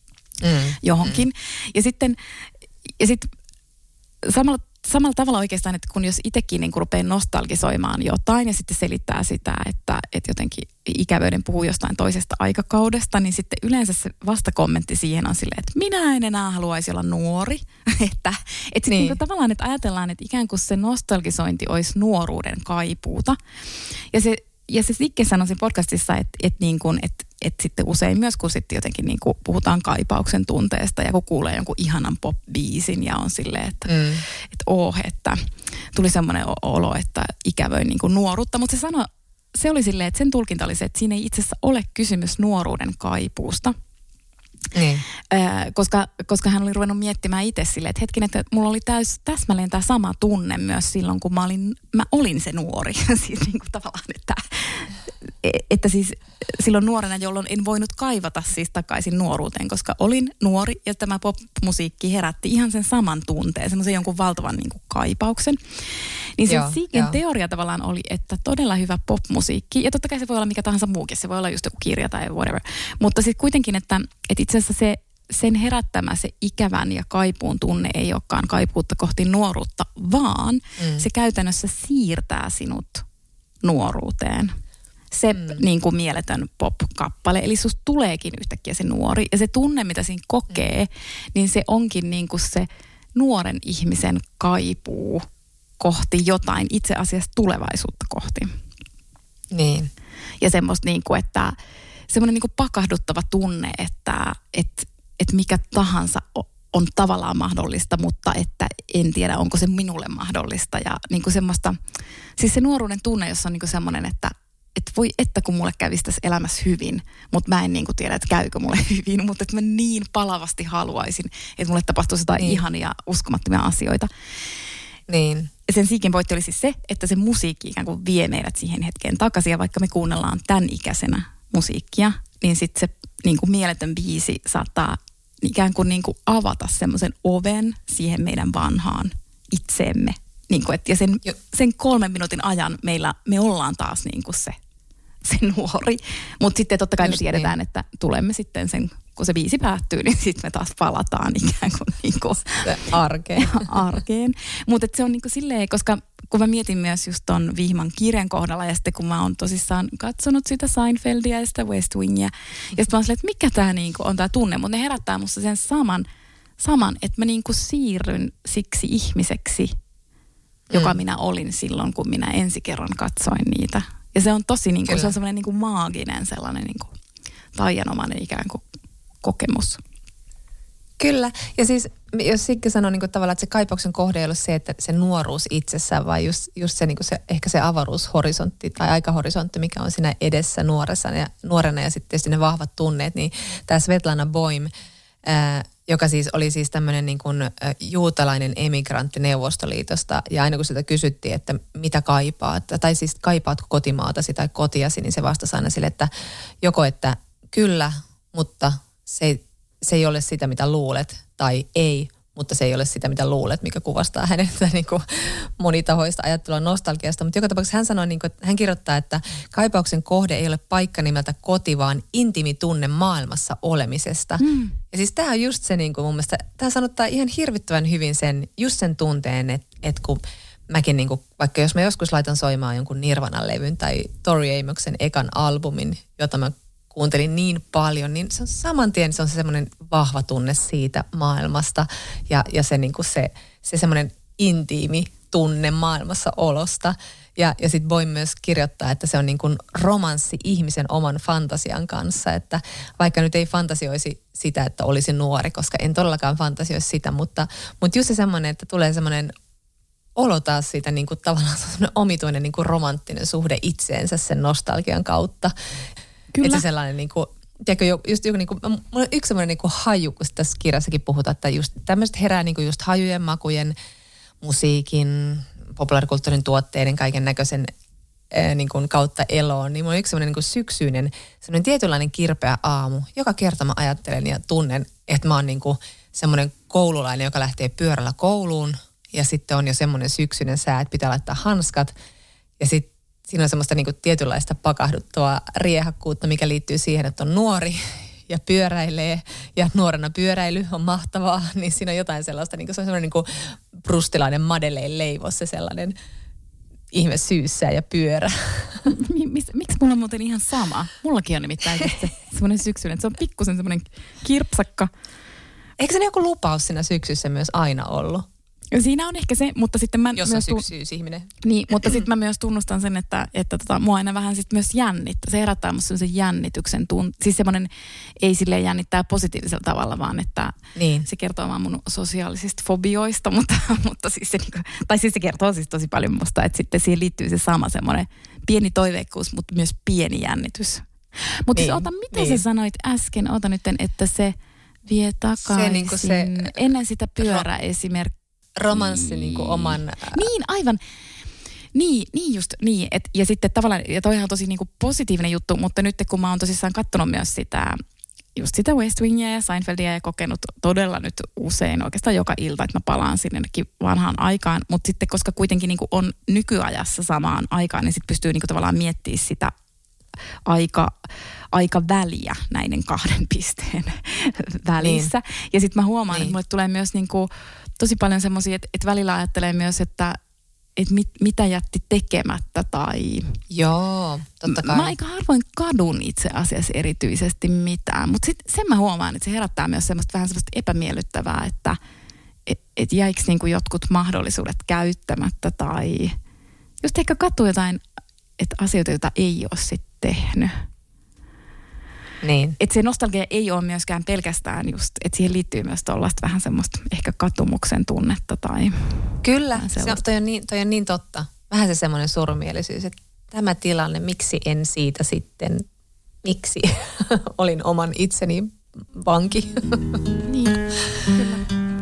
mm, johonkin. Mm. Ja sitten ja sit samalla, samalla tavalla oikeastaan, että kun jos itsekin niin rupeaa nostalgisoimaan jotain ja sitten selittää sitä, että, että jotenkin ikävöiden puhuu jostain toisesta aikakaudesta, niin sitten yleensä se vastakommentti siihen on silleen, että minä en enää haluaisi olla nuori. että että niin. Niin tavallaan, että ajatellaan, että ikään kuin se nostalgisointi olisi nuoruuden kaipuuta. Ja se Ja se Sigge sanoi siinä podcastissa, että, että, niin kuin, että, että sitten usein myös, kun sitten jotenkin niin kuin puhutaan kaipauksen tunteesta ja kun kuulee jonkun ihanan pop-biisin ja on silleen, että, mm. että oh, että tuli semmoinen olo, että ikävöin niin kuin nuoruutta. Mutta se sanoi, se oli silleen, että sen tulkinta oli se, että siinä ei itse asiassa ole kysymys nuoruuden kaipuusta. Niin. Äh, koska, koska hän oli ruvennut miettimään itse silleen, että hetken, että mulla oli täys, täsmälleen tämä sama tunne myös silloin, kun mä olin, mä olin se nuori. siis niin kuin tavallaan, että, että siis silloin nuorena, jolloin en voinut kaivata siis takaisin nuoruuteen, koska olin nuori ja tämä pop-musiikki herätti ihan sen saman tunteen, semmoisen jonkun valtavan niin kuin kaipauksen. Niin se Siggen teoria tavallaan oli, että todella hyvä popmusiikki, ja totta kai se voi olla mikä tahansa muukin, se voi olla just joku kirja tai whatever, mutta sitten kuitenkin, että, että itse asiassa se, sen herättämä se ikävän ja kaipuun tunne ei olekaan kaipuutta kohti nuoruutta, vaan mm. se käytännössä siirtää sinut nuoruuteen. Se mm. niin kuin mieletön pop-kappale, eli susta tuleekin yhtäkkiä se nuori, ja se tunne, mitä siinä kokee, mm. niin se onkin niin kuin se nuoren ihmisen kaipuu kohti jotain, itse asiassa tulevaisuutta kohti. Niin. Ja semmoista niin kuin, että semmoinen niin kuin pakahduttava tunne, että, että, että mikä tahansa on tavallaan mahdollista, mutta että en tiedä, onko se minulle mahdollista. Ja niin kuin semmoista, siis se nuoruuden tunne, jossa on niin kuin semmoinen, että että voi, että kun mulle kävisi tässä elämässä hyvin, mutta mä en niin kuin tiedä, että käykö mulle hyvin, mutta että mä niin palavasti haluaisin, että mulle tapahtuisi jotain niin. ihania, uskomattomia asioita. Niin. Sen Siggen pointti oli siis se, että se musiikki ikään kuin vie meidät siihen hetkeen takaisin, ja vaikka me kuunnellaan tämän ikäisenä musiikkia, niin sitten se niin kuin mieletön biisi saattaa ikään kuin, niin kuin avata semmoisen oven siihen meidän vanhaan itseemme. Niin kuin, et, ja sen, sen kolmen minuutin ajan meillä, me ollaan taas niin kuin se, se nuori. Mutta sitten totta kai Just me tiedetään, niin. että tulemme sitten sen, kun se biisi päättyy, niin sitten me taas palataan ikään kuin, niin kuin arkeen. arkeen. Mutta se on niin kuin silleen, koska kun mä mietin myös just ton Vihman kirjan kohdalla ja sitten kun mä oon tosissaan katsonut sitä Seinfeldia ja sitä West Wingia. Ja sitten mä oon silleen, että mikä tää niin kuin on tää tunne, mutta ne herättää musta sen saman, saman että mä niin kuin siirryn siksi ihmiseksi, joka mm. minä olin silloin, kun minä ensi kerran katsoin niitä. Ja se on tosi, niin kuin, se on semmoinen niin kuin maaginen sellainen niin kuin taianomainen ikään kuin kokemus. Kyllä. Ja siis jos Sigge sanoo niin kuin tavallaan, että se kaipauksen kohde ei ole se, että se nuoruus itsessään, vaan just, just se, niin kuin se, ehkä se avaruushorisontti tai aikahorisontti, mikä on siinä edessä nuoressa ja, nuorena ja sitten tietysti ne vahvat tunneet, niin tämä Svetlana Boym, ää, joka siis oli siis tämmöinen niin kuin juutalainen emigrantti Neuvostoliitosta. Ja aina kun sitä kysyttiin, että mitä kaipaat, tai siis kaipaatko kotimaatasi tai kotiasi, niin se vastasi aina sille, että joko että kyllä, mutta se ei, se ei ole sitä, mitä luulet, tai ei, mutta se ei ole sitä, mitä luulet, mikä kuvastaa hänen niin kuin monitahoista ajattelua nostalgiasta. Mutta joka tapauksessa hän sanoi, niin kuin, hän kirjoittaa, että kaipauksen kohde ei ole paikka nimeltä koti, vaan intiimi tunne maailmassa olemisesta. Mm. Ja siis tämä on just se niin kuin mun mielestä, tämä sanottaa ihan hirvittävän hyvin sen, just sen tunteen, että, että kun mäkin niin kuin, vaikka jos mä joskus laitan soimaan jonkun Nirvana-levyn tai Tori Amoksen ekan albumin, jota mä kuuntelin niin paljon, niin se on saman tien se on se semmoinen vahva tunne siitä maailmasta ja, ja se, niin kuin se, se semmoinen intiimi tunne maailmassa olosta. Ja, ja sitten voin myös kirjoittaa, että se on niin kuin romanssi ihmisen oman fantasian kanssa, että vaikka nyt ei fantasioisi sitä, että olisi nuori, koska en todellakaan fantasioisi sitä, mutta, mutta just se semmoinen, että tulee semmoinen olo taas siitä niin kuin tavallaan semmoinen omituinen niin kuin romanttinen suhde itseensä sen nostalgian kautta. Kyllä. Että se sellainen niin kuin, tiedätkö, just joku niin kuin, mulla on yksi semmoinen niin kuin haju, kun tässä kirjassakin puhutaan, että just tämmöiset herää niin kuin just hajujen, makujen, musiikin, populaarikulttuurin tuotteiden, kaiken näköisen ää, niin kuin kautta eloon, niin mulla on yksi semmoinen niin kuin syksyinen, semmoinen tietynlainen kirpeä aamu. Joka kerta mä ajattelen ja tunnen, että mä oon niin kuin semmoinen koululainen, joka lähtee pyörällä kouluun ja sitten on jo semmoinen syksyinen sää, että pitää laittaa hanskat ja sitten siinä on semmoista niin kuin tietynlaista pakahduttua riehakkuutta, mikä liittyy siihen, että on nuori ja pyöräilee ja nuorena pyöräily on mahtavaa, niin siinä on jotain sellaista, niin kuin se on semmoinen niin kuin prustilainen Madeleine-leivos, se sellainen ihme syyssää ja pyörä. Miksi mulla on muuten ihan sama? Mullakin on nimittäin se semmoinen syksyinen, se on pikkusen semmoinen kirpsakka. Eikö se ne joku lupaus siinä syksyssä myös aina ollut? Siinä on ehkä se, mutta sitten mä Jos myös... on syksyysihminen. Niin, mutta sitten mä myös tunnustan sen, että, että tota, mua aina vähän sitten myös jännittää. Se herättää musta sellaisen jännityksen tunt. Siis semmoinen ei silleen jännittää positiivisella tavalla, vaan että niin. Se kertoo vaan mun sosiaalisista fobioista, mutta, mutta siis se niinku, tai siis se kertoo siis tosi paljon musta, että sitten siihen liittyy se sama semmoinen pieni toiveikkuus, mutta myös pieni jännitys. Mutta niin, siis ota, mitä niin. sä sanoit äsken, ota nyt, että se vie takaisin se, niin se, ennen sitä pyöräesimerkkiä. Romanssi niin kuin oman... Niin, aivan. Niin, niin just niin. Et, ja sitten tavallaan, ja toihan on tosi niin kuin positiivinen juttu, mutta nyt kun mä oon tosissaan katsonut myös sitä, just sitä West Wingia ja Seinfeldia ja kokenut todella nyt usein, oikeastaan joka ilta, että mä palaan sinnekin vanhaan aikaan, mutta sitten koska kuitenkin niin kuin on nykyajassa samaan aikaan, niin sitten pystyy niin kuin tavallaan miettimään sitä aika, aika väliä näiden kahden pisteen välissä. Niin. Ja sitten mä huomaan, niin. että mulle tulee myös niin kuin tosi paljon semmoisia, että, että välillä ajattelee myös, että, että mit, mitä jätti tekemättä tai... Joo, totta kai. Mä aika harvoin kadun itse asiassa erityisesti mitään, mutta sitten sen mä huomaan, että se herättää myös semmoista vähän semmoista epämiellyttävää, että et, et jäikö niinku jotkut mahdollisuudet käyttämättä tai just ehkä katuu jotain, että asioita, joita ei ole sitten tehnyt. Niin. Että se nostalgia ei ole myöskään pelkästään just, että siihen liittyy myös tuollaista vähän semmoista ehkä katumuksen tunnetta tai... Kyllä, se on, toi, on niin, toi on niin totta. Vähän se semmoinen surumielisyys, että tämä tilanne, miksi en siitä sitten, miksi olin oman itseni vanki. Niin, kyllä.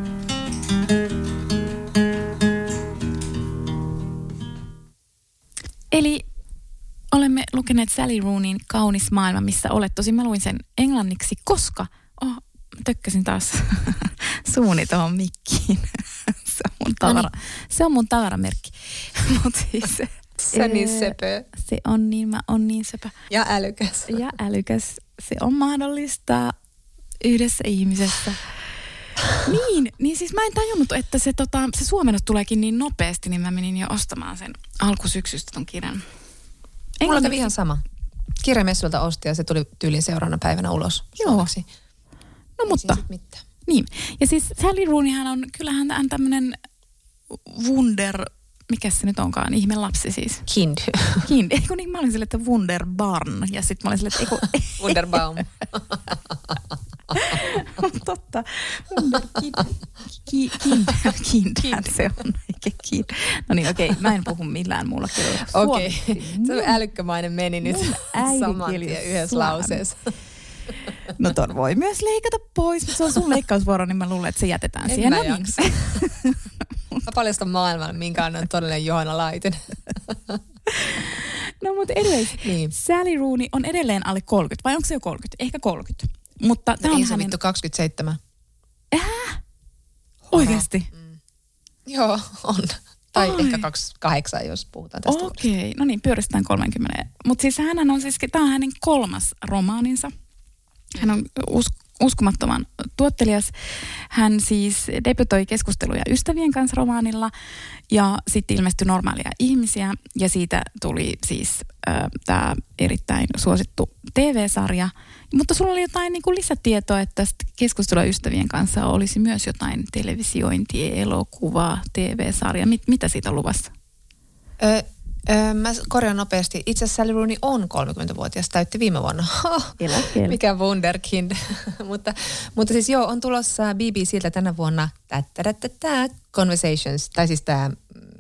Eli... olemme lukeneet Sally Rooneyn Kaunis maailma, missä olet. Tosin mä luin sen englanniksi, koska... Oh, tökkäsin taas suuni tuohon mikkiin. Se on mun tavara. No niin. Se on mun tavaramerkki. Mut siis, se on niin söpö. Se on niin, mä on niin söpö. Ja älykäs. Ja älykäs. Se on mahdollista yhdessä ihmisessä. Niin, niin siis mä en tajunnut, että se, tota, se suomennos tuleekin niin nopeasti, niin mä menin jo ostamaan sen alkusyksystä ton kirjan. Mulla kävi ihan sama. Kirjamessuilta osti ja se tuli tyylin seuraavana päivänä ulos. Joo. Suomeksi. No mutta. Niin. Ja siis Sally Rooneyhän on, kyllähän hän tämmönen wunder, mikä se nyt onkaan, ihme lapsi siis. Kind. Kind. Eikö niin, mä olin silleen, että Wunderbarn. Ja sitten mä olin silleen, että eikö... Wunderbaum. Totta. Wunderkind. Kind. Kind. Se on, eikä kind. No niin, okei. Okay. Mä en puhu millään muulla kielellä. Okei. Okay. Se on älykkämainen meni nyt saman tien yhdessä lauseessa. No ton voi myös leikata pois, mutta se on sun leikkausvuoro, niin mä luulen, että se jätetään en siihen. En mä jaksa. Mä paljastan maailman, minkä on todellinen Johanna Laiten. No mutta anyways, niin. Sally Rooney on edelleen alle kolmekymmentä, vai onko se jo kolmekymmentä? Ehkä kolmekymmentä. Mutta no ei se hänen... vittu kaksikymmentäseitsemän. Äh? Oikeasti? Mm. Joo, on. Tai Ai. ehkä kaksikymmentäkahdeksan, jos puhutaan tästä. Okei, okay. No niin, pyöristetään kolmekymmentä. Mutta siis hän on siis, tämä on hänen kolmas romaaninsa. Hän on us, uskomattoman tuottelias. Hän siis debytoi Keskusteluja ystävien kanssa romaanilla ja sitten ilmestyi Normaalia ihmisiä ja siitä tuli siis äh, tämä erittäin suosittu T V-sarja. Mutta sulla oli jotain niin kuin lisätietoa, että tästä Keskustelua ystävien kanssa olisi myös jotain televisiointia, elokuvaa, T V-sarja. Mit, mitä siitä on luvassa? Ö, ö, mä korjaan nopeasti. Itse asiassa Sally Rooney on kolmekymmentävuotias, täytti viime vuonna. Eläkkeellä. Mikä wunderkind. mutta, mutta siis joo, on tulossa B B C:ltä tänä vuonna tämä Conversations, tai siis tämä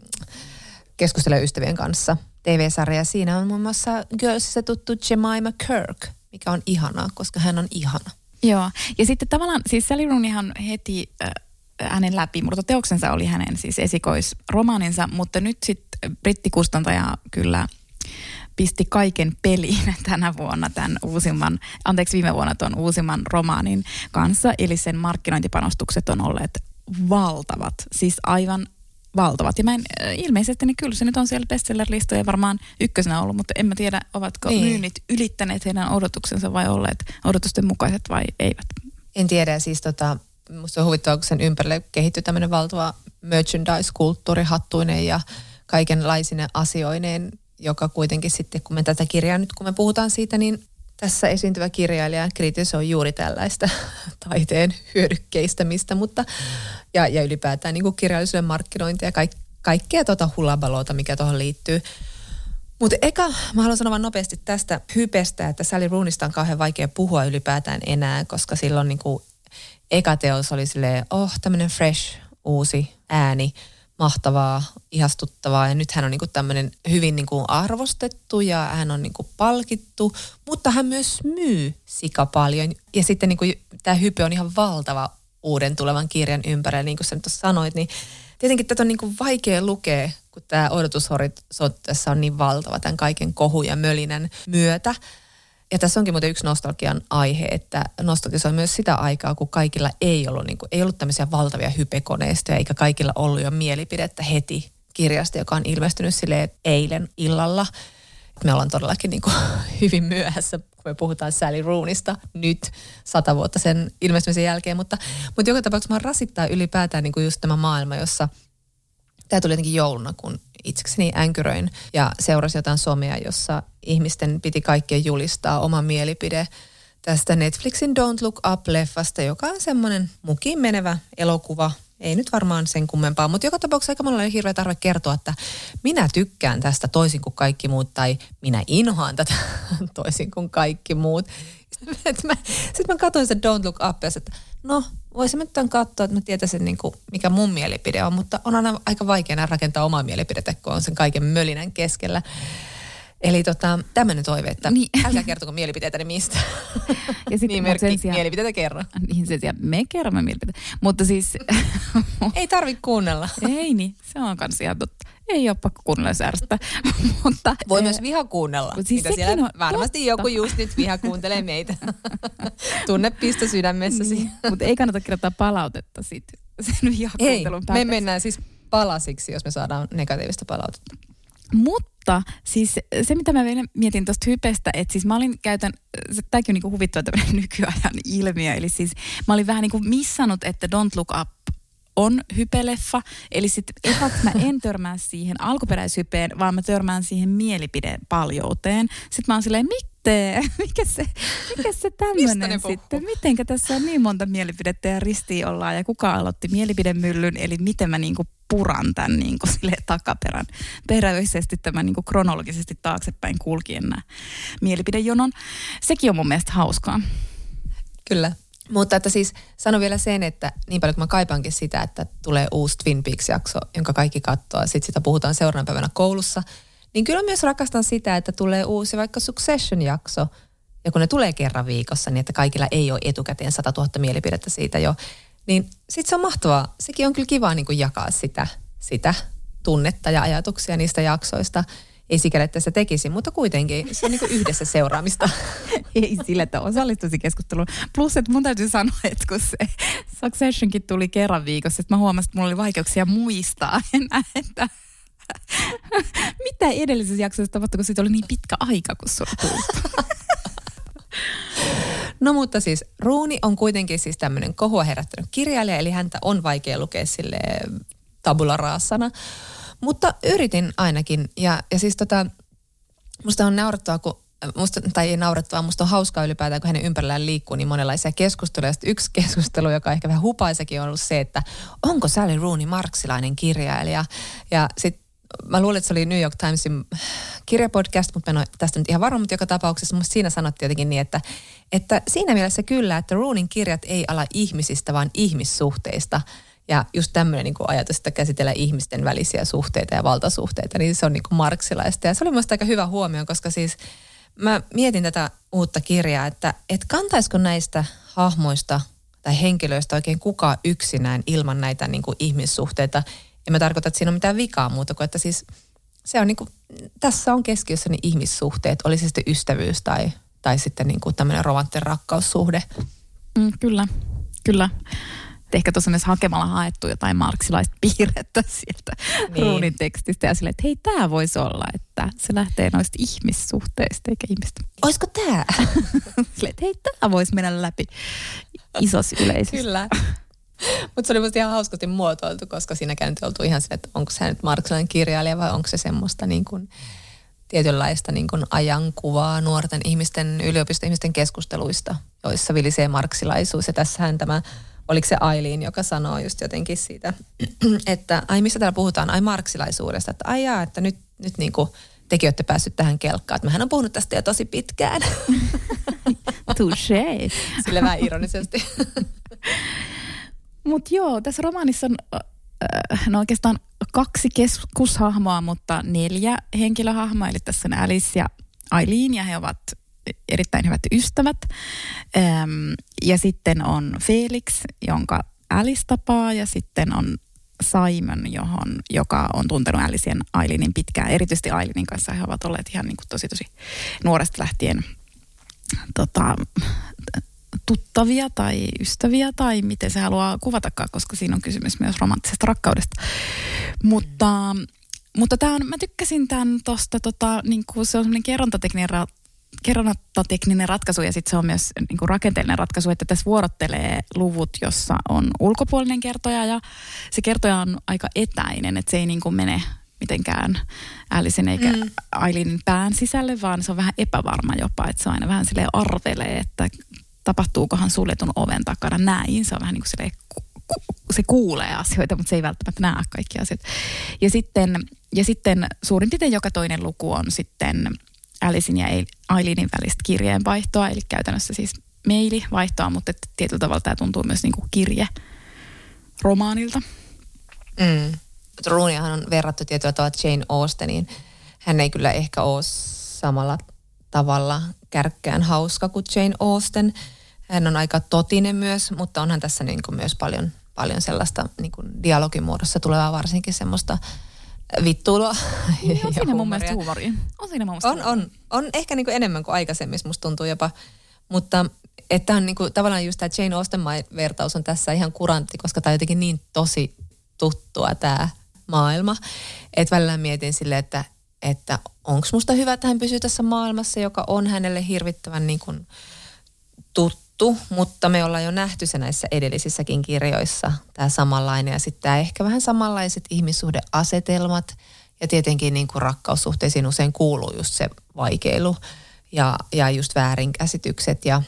Keskustella ystävien kanssa T V-sarja. Siinä on muun muassa Girlsissa tuttu Jemima Kirk, mikä on ihanaa, koska hän on ihana. Joo, ja sitten tavallaan, siis Sally Rooneyhan heti äh, hänen läpimurtoteoksensa oli hänen siis esikoisromaaninsa, mutta nyt sitten brittikustantaja kyllä pisti kaiken peliin tänä vuonna tämän uusimman, anteeksi viime vuonna tuon uusimman romaanin kanssa, eli sen markkinointipanostukset on olleet valtavat, siis aivan valtavat. Ja mä en, ilmeisesti niin kyllä se nyt on siellä bestseller-listoja varmaan ykkösenä ollut, mutta en mä tiedä, ovatko niin. myynnit ylittäneet heidän odotuksensa vai olleet odotusten mukaiset vai eivät. En tiedä, siis tota, musta on huvittavaa, kun sen ympärille kehittyi tämmöinen valtava merchandise-kulttuuri, hattuinen ja kaikenlaisine asioineen, joka kuitenkin sitten, kun me tätä kirjaa nyt, kun me puhutaan siitä, niin tässä esiintyvä kirjailija kritisoi juuri tällaista taiteen hyödykkeistämistä, mutta ja, ja ylipäätään niin kuin kirjallisuuden markkinointia ja kaik, kaikkea tuota hullabaloota, mikä tuohon liittyy. Mutta eka, mä haluan sanoa vaan nopeasti tästä hypestä, että Sally Rooneysta on kauhean vaikea puhua ylipäätään enää, koska silloin niin kuin eka teos oli silleen, oh, tämmöinen fresh, uusi ääni, mahtavaa, ihastuttavaa ja nyt hän on niin kuin tämmöinen hyvin niin kuin arvostettu ja hän on niin kuin palkittu, mutta hän myös myy sika paljon ja sitten niin kuin tämä hype on ihan valtava uuden tulevan kirjan ympärillä, niin kuin sä nyt sanoit, niin tietenkin tätä on niin kuin vaikea lukea, kun tämä odotushorisontti tässä on niin valtava tämän kaiken kohu ja mölinän myötä. Ja tässä onkin muuten yksi nostalgian aihe, että nostalgisoi myös sitä aikaa, kun kaikilla ei ollut, niin kuin, ei ollut tämmöisiä valtavia hypekoneistoja, eikä kaikilla ollut jo mielipidettä heti kirjasta, joka on ilmestynyt silleen eilen illalla. Me ollaan todellakin niin kuin hyvin myöhässä, kun me puhutaan Sally Rooneysta nyt sata vuotta sen ilmestymisen jälkeen, mutta, mutta joka tapauksessa mä rasittaa ylipäätään niin kuin just tämä maailma, jossa tämä tuli jotenkin jouluna, kun itsekseni änkyröin ja seurasi jotain somea, jossa ihmisten piti kaikkien julistaa oma mielipide tästä Netflixin Don't Look Up-leffasta, joka on semmoinen mukiin menevä elokuva. Ei nyt varmaan sen kummempaa, mutta joka tapauksessa aika monella oli hirveä tarve kertoa, että minä tykkään tästä toisin kuin kaikki muut tai minä inhoan tätä toisin kuin kaikki muut. Sitten mä, sit mä katsoin sitä Don't Look Up ja että no voisin nyt tämän katsoa, että mä tietäisin niin kuin, mikä mun mielipide on, mutta on aina aika vaikea rakentaa omaa mielipidettä, kun on sen kaiken mölinän keskellä. Eli tota, tämmöinen toive, että niin. Älkää kertoko mielipiteitäni mistä. Ja sitten niin merkki, sijaan, mielipiteitä kerro. Niin sen sijaan, me kerromme mielipiteitä. Mutta siis... ei tarvitse kuunnella. Ei niin, se on kans ihan totta. Ei ole pakko kuunnella säärästä. Mutta, voi eh, myös viha kuunnella. Siis mitä siellä on varmasti totta. Joku just nyt viha kuuntelee meitä. Tunnepisto sydämessäsi. Niin, mutta ei kannata kirjoittaa palautetta siitä sen vihakuuntelun päätössä. Me mennään siis palasiksi, jos me saadaan negatiivista palautetta. Mutta siis se, mitä mä vielä mietin tuosta hypestä, että siis mä olin käytän, tämäkin on niinku huvittava tämmöinen nykyajan ilmiö, eli siis mä olin vähän niinku missannut, että Don't Look Up on hypeleffa, eli sitten ekaksi mä en törmää siihen alkuperäishypeen, vaan mä törmään siihen mielipidepaljouteen. Sitten mä oon silleen, mitte, mikä se, mikä se tämmöinen sitten, mitenkä tässä on niin monta mielipidettä ja ristiin ollaan ja kuka aloitti mielipidemyllyn, eli miten mä niinku puran tämän niinku silleen takaperän peräisesti tämän niinku kronologisesti taaksepäin kulkien nämä mielipidejonon. Sekin on mun mielestä hauskaa. Kyllä. Mutta että siis sano vielä sen, että niin paljon kuin mä kaipaankin sitä, että tulee uusi Twin Peaks-jakso, jonka kaikki katsoo, sitten sitä puhutaan seuraavana päivänä koulussa, niin kyllä myös rakastan sitä, että tulee uusi vaikka Succession-jakso, ja kun ne tulee kerran viikossa, niin että kaikilla ei ole etukäteen sata tuhatta mielipidettä siitä jo, niin sitten se on mahtavaa. Sekin on kyllä kiva niin kuin jakaa sitä, sitä tunnetta ja ajatuksia niistä jaksoista. Ei sikäli, että se tekisi, mutta kuitenkin se on niin kuin yhdessä seuraamista. Ei sillä, että osallistuisi keskusteluun. Plus, että mun täytyy sanoa, että kun se Successionkin tuli kerran viikossa, että mä huomasin, että mulla oli vaikeuksia muistaa enää, että mitä edellisessä jaksossa tapahtui, kun siitä oli niin pitkä aika, kun sulla tuli. No mutta siis Rooney on kuitenkin siis tämmöinen kohua herättänyt kirjailija, eli häntä on vaikea lukea sille tabula rasana. Mutta yritin ainakin. Ja, ja siis tota, musta on naurettavaa, kun, musta, tai ei naurettavaa, musta on hauskaa ylipäätään, kun hänen ympärillään liikkuu niin monenlaisia keskusteluja. Sitten yksi keskustelu, joka on ehkä vähän hupaisakin, on ollut se, että onko Sally Rooney marxilainen kirjailija. Ja sitten mä luulen, että se oli New York Timesin kirjapodcast, mutta mä en ole tästä nyt ihan varma, mutta joka tapauksessa musta siinä sanottiin jotenkin niin, että, että siinä mielessä kyllä, että Rooneyn kirjat ei ala ihmisistä, vaan ihmissuhteista. Ja just tämmöinen niin kuin ajatus, että käsitellä ihmisten välisiä suhteita ja valtasuhteita, niin se on niin kuin marxilaista. Ja se oli musta aika hyvä huomio, koska siis mä mietin tätä uutta kirjaa, että, että kantaisiko näistä hahmoista tai henkilöistä oikein kukaan yksinään ilman näitä niin kuin ihmissuhteita. En mä tarkoita, että siinä on mitään vikaa muuta kuin, että siis se on niin kuin, tässä on keskiössä ne ihmissuhteet, oli se sitten ystävyys tai, tai sitten niin kuin tämmöinen romanttinen rakkaussuhde. Mm, kyllä, kyllä. Ehkä tuossa myös hakemalla haettu jotain marxilaista piirrettä sieltä niin. Rooneyn tekstistä ja silleen, että hei, tämä voisi olla, että se lähtee noista ihmissuhteista eikä ihmistä. Olisiko tämä? Silleen, että hei, tämä voisi mennä läpi isossa yleisössä. Kyllä. Mutta se oli musta ihan hauskasti muotoiltu, koska siinäkään nyt oltu ihan sille, että onko se nyt marxilainen kirjailija vai onko se semmoista niin kuin tietynlaista niin kuin ajankuvaa nuorten ihmisten, yliopistoihmisten keskusteluista, joissa vilisee marxilaisuus. Ja tässähän tämä, oliko se Aileen, joka sanoo just jotenkin siitä, että ai mistä täällä puhutaan, ai marxilaisuudesta, että ai jaa, että nyt, nyt niin kuin tekin olette päässyt tähän kelkkaan. Että mähän on puhunut tästä jo tosi pitkään. Touché. Sille vähän ironisesti. Mutta joo, tässä romaanissa on äh, no oikeastaan kaksi keskushahmoa, mutta neljä henkilöhahmoa. Eli tässä on Alice ja Aileen ja he ovat erittäin hyvät ystävät. Ähm, ja sitten on Felix, jonka Alice tapaa ja sitten on Simon, johon, joka on tuntenut Alicen Aileenin pitkään. Erityisesti Aileenin kanssa he ovat olleet ihan niin kuin tosi tosi nuoresta lähtien tota, tuttavia tai ystäviä tai miten se haluaa kuvatakaan, koska siinä on kysymys myös romanttisesta rakkaudesta. Mutta, mutta tämä on, mä tykkäsin tämän tuosta, tota, niin kuin se on semmoinen kerrontatekninen, ra, kerrontatekninen ratkaisu ja sitten se on myös niin kuin rakenteellinen ratkaisu, että tässä vuorottelee luvut, jossa on ulkopuolinen kertoja ja se kertoja on aika etäinen, että se ei niin kuin mene mitenkään Alicen eikä mm. Aileenin pään sisälle, vaan se on vähän epävarma jopa, että se aina vähän silleen arvelee, että tapahtuukohan suljetun oven takana näin. Se on vähän niin kuin silleen, se kuulee asioita, mutta se ei välttämättä näe kaikkia asioita. Ja sitten, ja sitten suurin piirtein joka toinen luku on sitten Alicen ja Aileenin välistä kirjeenvaihtoa, eli käytännössä siis mailivaihtoa, mutta tietyllä tavalla tämä tuntuu myös niin kuin kirje romaanilta. Mm. Rooneyhan on verrattu tietyllä tavalla Jane Austeniin. Hän ei kyllä ehkä ole samalla tavalla kärkkään hauska kuin Jane Austen. Hän on aika totinen myös, mutta onhan tässä niin kuin myös paljon, paljon sellaista niin kuin dialogin muodossa tulevaa varsinkin semmoista vittuilua. Niin on siinä mun mielestä huumoria. On siinä mun mielestä on, on, on ehkä niin kuin enemmän kuin aikaisemmin, musta tuntuu jopa. Mutta että on niin kuin, tavallaan just tämä Jane Austen-vertaus on tässä ihan kurantti, koska tämä on jotenkin niin tosi tuttua tämä maailma. Että välillä mietin silleen, että että onko musta hyvä, että hän pysyy tässä maailmassa, joka on hänelle hirvittävän niin kuin tuttu, mutta me ollaan jo nähty se näissä edellisissäkin kirjoissa, tämä samanlainen ja sitten tämä ehkä vähän samanlaiset ihmissuhdeasetelmat ja tietenkin niin kuin rakkaussuhteisiin usein kuuluu just se vaikeilu ja, ja just väärinkäsitykset ja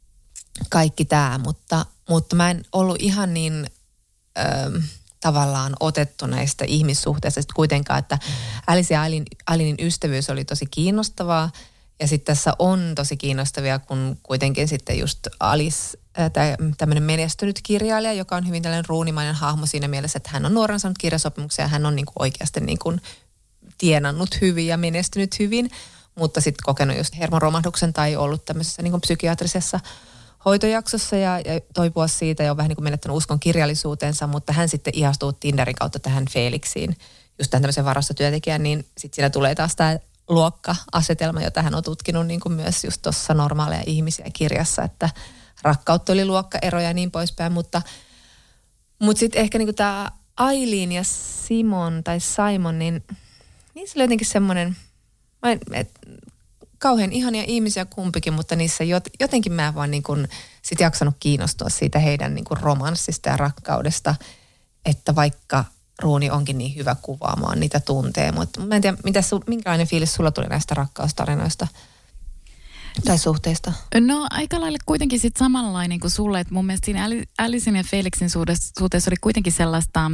kaikki tämä, mutta, mutta mä en ollut ihan niin Öö, tavallaan otettu näistä ihmissuhteista sitten kuitenkaan, että Alice ja Aileenin ystävyys oli tosi kiinnostavaa ja sitten tässä on tosi kiinnostavia, kun kuitenkin sitten just Alice, tämmöinen menestynyt kirjailija, joka on hyvin tällainen ruunimainen hahmo siinä mielessä, että hän on nuorena saanut kirjasopimuksia ja hän on niin kuin oikeasti niin kuin tienannut hyvin ja menestynyt hyvin, mutta sitten kokenut just hermoromahduksen tai ollut tämmöisessä niin kuin psykiatrisessa hoitojaksossa ja, ja toipua siitä ja on vähän niin kuin menettänyt uskon kirjallisuuteensa, mutta hän sitten ihastuu Tinderin kautta tähän Felixiin, just tähän tämmöisen varastotyöntekijän, niin sitten siinä tulee taas tämä luokka-asetelma, jota hän on tutkinut niin kuin myös just tuossa normaaleja ihmisiä kirjassa, että rakkautta oli luokkaeroja ja niin poispäin, mutta, mutta sitten ehkä niin kuin tämä Aileen ja Simon tai Simon, niin, niin se oli jotenkin semmoinen, että kauhean ihania ihmisiä kumpikin, mutta niissä jotenkin mä en vaan niin kuin sit jaksanut kiinnostua siitä heidän niin kuin romanssista ja rakkaudesta, että vaikka Ruuni onkin niin hyvä kuvaamaan niitä tunteja, mutta mä en tiedä, mitä su, minkälainen fiilis sulla tuli näistä rakkaustarinoista tai suhteista? No aika lailla kuitenkin sitten samanlainen kuin sulle, että mun mielestä siinä Alicen ja Felixin suhteessa oli kuitenkin sellaista,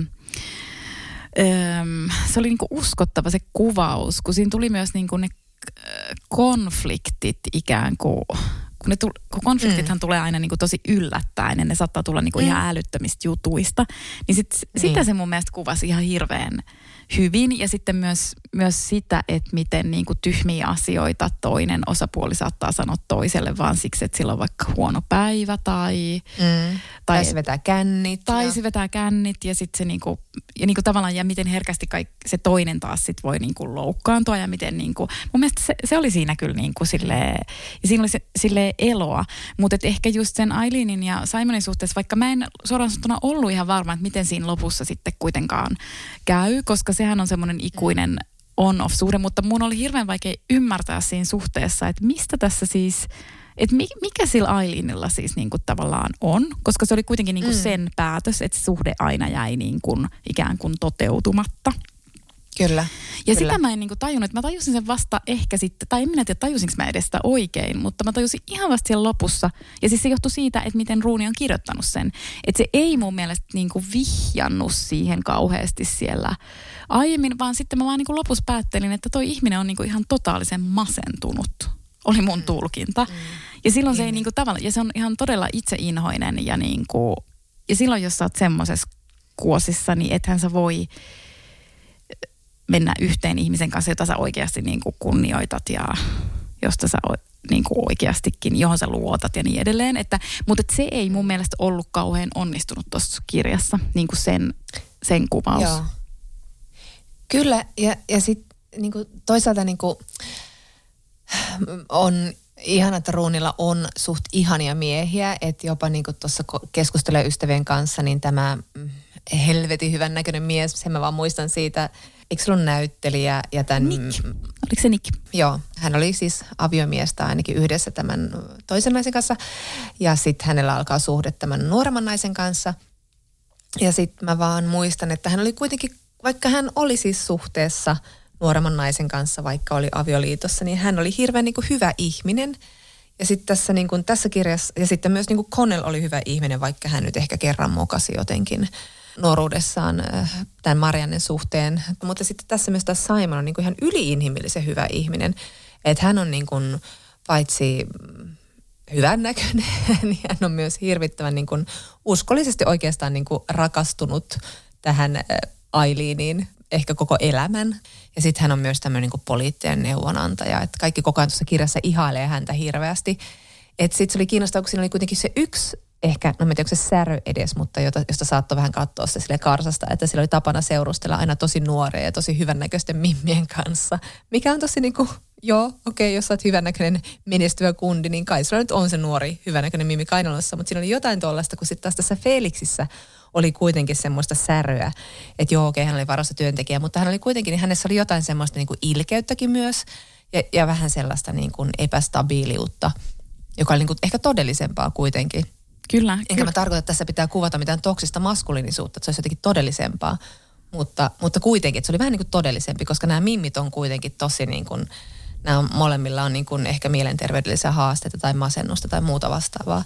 öö, se oli niinku uskottava se kuvaus, kun siinä tuli myös niinku ne konfliktit ikään kuin, kun, ne tuli, kun konfliktithan mm. tulee aina niin kuin tosi yllättäen ja ne saattaa tulla niin kuin mm. ihan älyttömistä jutuista, niin, sit, niin sitä se mun mielestä kuvasi ihan hirveän hyvin ja sitten myös, myös sitä, että miten niin kuin tyhmiä asioita toinen osapuoli saattaa sanoa toiselle vaan siksi, että sillä on vaikka huono päivä tai... Mm. Tai, tai se vetää kännit. Tai ja... se vetää kännit ja sitten se niinku, ja niinku tavallaan, ja miten herkästi kaikki, se toinen taas sit voi niinku loukkaantua ja miten niinku, mun mielestä se, se oli siinä kyllä niinku silleen, ja siinä oli se, silleen eloa, mutta ehkä just sen Aileenin ja Simonin suhteessa, vaikka mä en suoraan sanottuna ollut ihan varma, että miten siinä lopussa sitten kuitenkaan käy, koska sehän on semmoinen ikuinen on-off-suhde, mutta mun oli hirveän vaikea ymmärtää siinä suhteessa, että mistä tässä siis... Että mikä sillä Aileenilla siis niinku tavallaan on, koska se oli kuitenkin niinku mm. sen päätös, että suhde aina jäi niinku ikään kuin toteutumatta. Kyllä. Ja kyllä. sitä mä en niinku tajunnut, että mä tajusin sen vasta ehkä sitten, tai en minä tiedä tajusinko mä edes sitä oikein, mutta mä tajusin ihan vasta siellä lopussa. Ja siis se johtui siitä, että miten Rooney on kirjoittanut sen. Että se ei mun mielestä niinku vihjannut siihen kauheasti siellä aiemmin, vaan sitten mä vaan niinku lopussa päättelin, että toi ihminen on niinku ihan totaalisen masentunut. Oli mun tulkinta. Mm. Ja silloin se ei niinku tavallaan, ja se on ihan todella itseinhoinen ja niinku, ja silloin jos sä oot semmoisessa kuosissa, niin ethän sä voi mennä yhteen ihmisen kanssa, jota sä oikeasti niinku kunnioitat ja josta sä niinku oikeastikin, johon sä luotat ja niin edelleen. Että, mutta et se ei mun mielestä ollut kauhean onnistunut tuossa kirjassa, niinku sen, sen kuvaus. Joo. Kyllä, ja, ja sitten niinku toisaalta niinku on ihana, että Rooneylla on suht ihania miehiä, että jopa niin kuin tuossa keskustelee ystävien kanssa, niin tämä helvetin hyvän näköinen mies, sen mä vaan muistan siitä, eikö sulla näyttelijä ja tämän... Nick. Oliko se Nick? Joo, hän oli siis aviomiestä ainakin yhdessä tämän toisen naisen kanssa ja sitten hänellä alkaa suhde tämän nuoremman naisen kanssa ja sitten mä vaan muistan, että hän oli kuitenkin, vaikka hän oli siis suhteessa nuoremman naisen kanssa, vaikka oli avioliitossa, niin hän oli hirveän niin kuin hyvä ihminen. Ja sitten tässä, niin kuin, tässä kirjassa, ja sitten myös niin kuin Connell oli hyvä ihminen, vaikka hän nyt ehkä kerran mokasi jotenkin nuoruudessaan tämän Mariannen suhteen. Mutta sitten tässä myös tämä Simon on niin kuin ihan yliinhimillisen hyvä ihminen. Että hän on niin kuin, paitsi hyvän näköinen, niin hän on myös hirvittävän niin kuin uskollisesti oikeastaan niin kuin rakastunut tähän Aileeniin ehkä koko elämän. Ja sitten hän on myös tämmöinen niin kuin poliittinen neuvonantaja, että kaikki koko ajan tuossa kirjassa ihailee häntä hirveästi. Että sitten se oli kiinnostavaa, kun siinä oli kuitenkin se yksi, ehkä, no mä en tiedä, onko se särö edes, mutta jota, josta saattoi vähän katsoa se sille karsasta, että sillä oli tapana seurustella aina tosi nuoria ja tosi hyvännäköisten mimmien kanssa. Mikä on tosi niin kuin, joo, okei, okay, jos sä oot hyvännäköinen menestyvä kundi, niin kai sulla nyt on se nuori hyvännäköinen mimmi kainalossa, mutta siinä oli jotain tuollaista, kun sitten taas tässä Felixissä oli kuitenkin semmoista säröä, että joo, okei, hän oli varassa työntekijä, mutta hän oli kuitenkin, niin hänessä oli jotain semmoista niin kuin ilkeyttäkin myös ja, ja vähän sellaista niin kuin epästabiiliutta, joka oli niin kuin ehkä todellisempaa kuitenkin. Kyllä. Enkä kyllä. mä tarkoita, että tässä pitää kuvata mitään toksista maskuliinisuutta, että se olisi jotenkin todellisempaa, mutta, mutta kuitenkin, että se oli vähän niin kuin todellisempi, koska nämä mimmit on kuitenkin tosi niin kuin, nämä molemmilla on niin kuin ehkä mielenterveydellisiä haasteita tai masennusta tai muuta vastaavaa.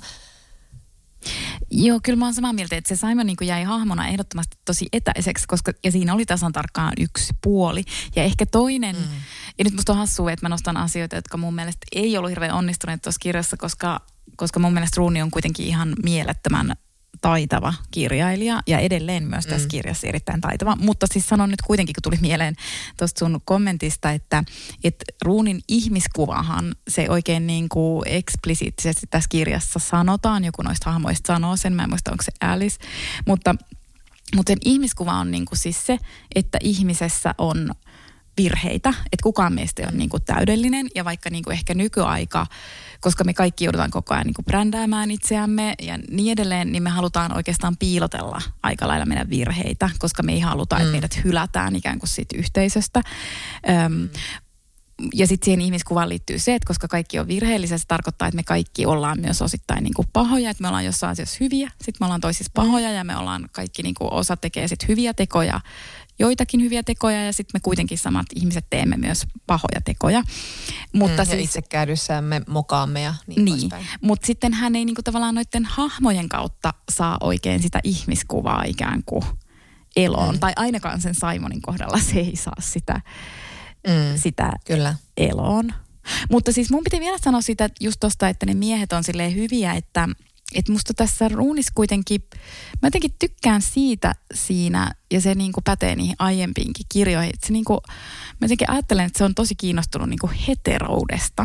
Joo, kyllä mä oon samaa mieltä, että se Simon niin kuin jäi hahmona ehdottomasti tosi etäiseksi, koska ja siinä oli tasan tarkkaan yksi puoli. Ja ehkä toinen, mm. ja nyt musta on hassua, että mä nostan asioita, jotka mun mielestä ei ollut hirveän onnistuneet tuossa kirjassa, koska, koska mun mielestä Rooney on kuitenkin ihan mielettömän taitava kirjailija ja edelleen myös tässä mm. kirjassa erittäin taitava. Mutta siis sanon nyt kuitenkin, kun tuli mieleen tuosta sun kommentista, että, että Rooneyn ihmiskuvahan se oikein niin kuin eksplisiittisesti tässä kirjassa sanotaan. Joku noista hahmoista sanoo sen, mä en muista onko se Alice. Mutta, mutta sen ihmiskuva on niin kuin siis se, että ihmisessä on virheitä, että kukaan meistä ei ole niin kuin täydellinen ja vaikka niin kuin ehkä nykyaika, koska me kaikki joudutaan koko ajan niin kuin brändäämään itseämme ja niin edelleen, niin me halutaan oikeastaan piilotella aika lailla meidän virheitä, koska me ei haluta, mm. että meidät hylätään ikään kuin siitä yhteisöstä. Öm, ja sitten siihen ihmiskuvaan liittyy se, että koska kaikki on virheellisiä, se tarkoittaa, että me kaikki ollaan myös osittain niin kuin pahoja, että me ollaan jossain asiassa hyviä, sitten me ollaan toisissa pahoja ja me ollaan kaikki, niin kuin osa tekee sitten hyviä tekoja, joitakin hyviä tekoja ja sitten me kuitenkin samat ihmiset teemme myös pahoja tekoja. Mutta mm, siis, ja itsekäydyssämme me mokaamme ja niin, niin mutta sitten hän ei niin kuin tavallaan noiden hahmojen kautta saa oikein sitä ihmiskuvaa ikään kuin eloon. Mm. Tai ainakaan sen Simonin kohdalla se ei saa sitä, mm, sitä kyllä. eloon. Mutta siis mun piti vielä sanoa sitä just tosta, että ne miehet on silleen hyviä, että Että musta tässä ruunissa kuitenkin, mä jotenkin tykkään siitä siinä, ja se niinku pätee niihin aiempiinkin kirjoihin. Että se niinku, mä jotenkin ajattelen, että se on tosi kiinnostunut niinku heteroudesta.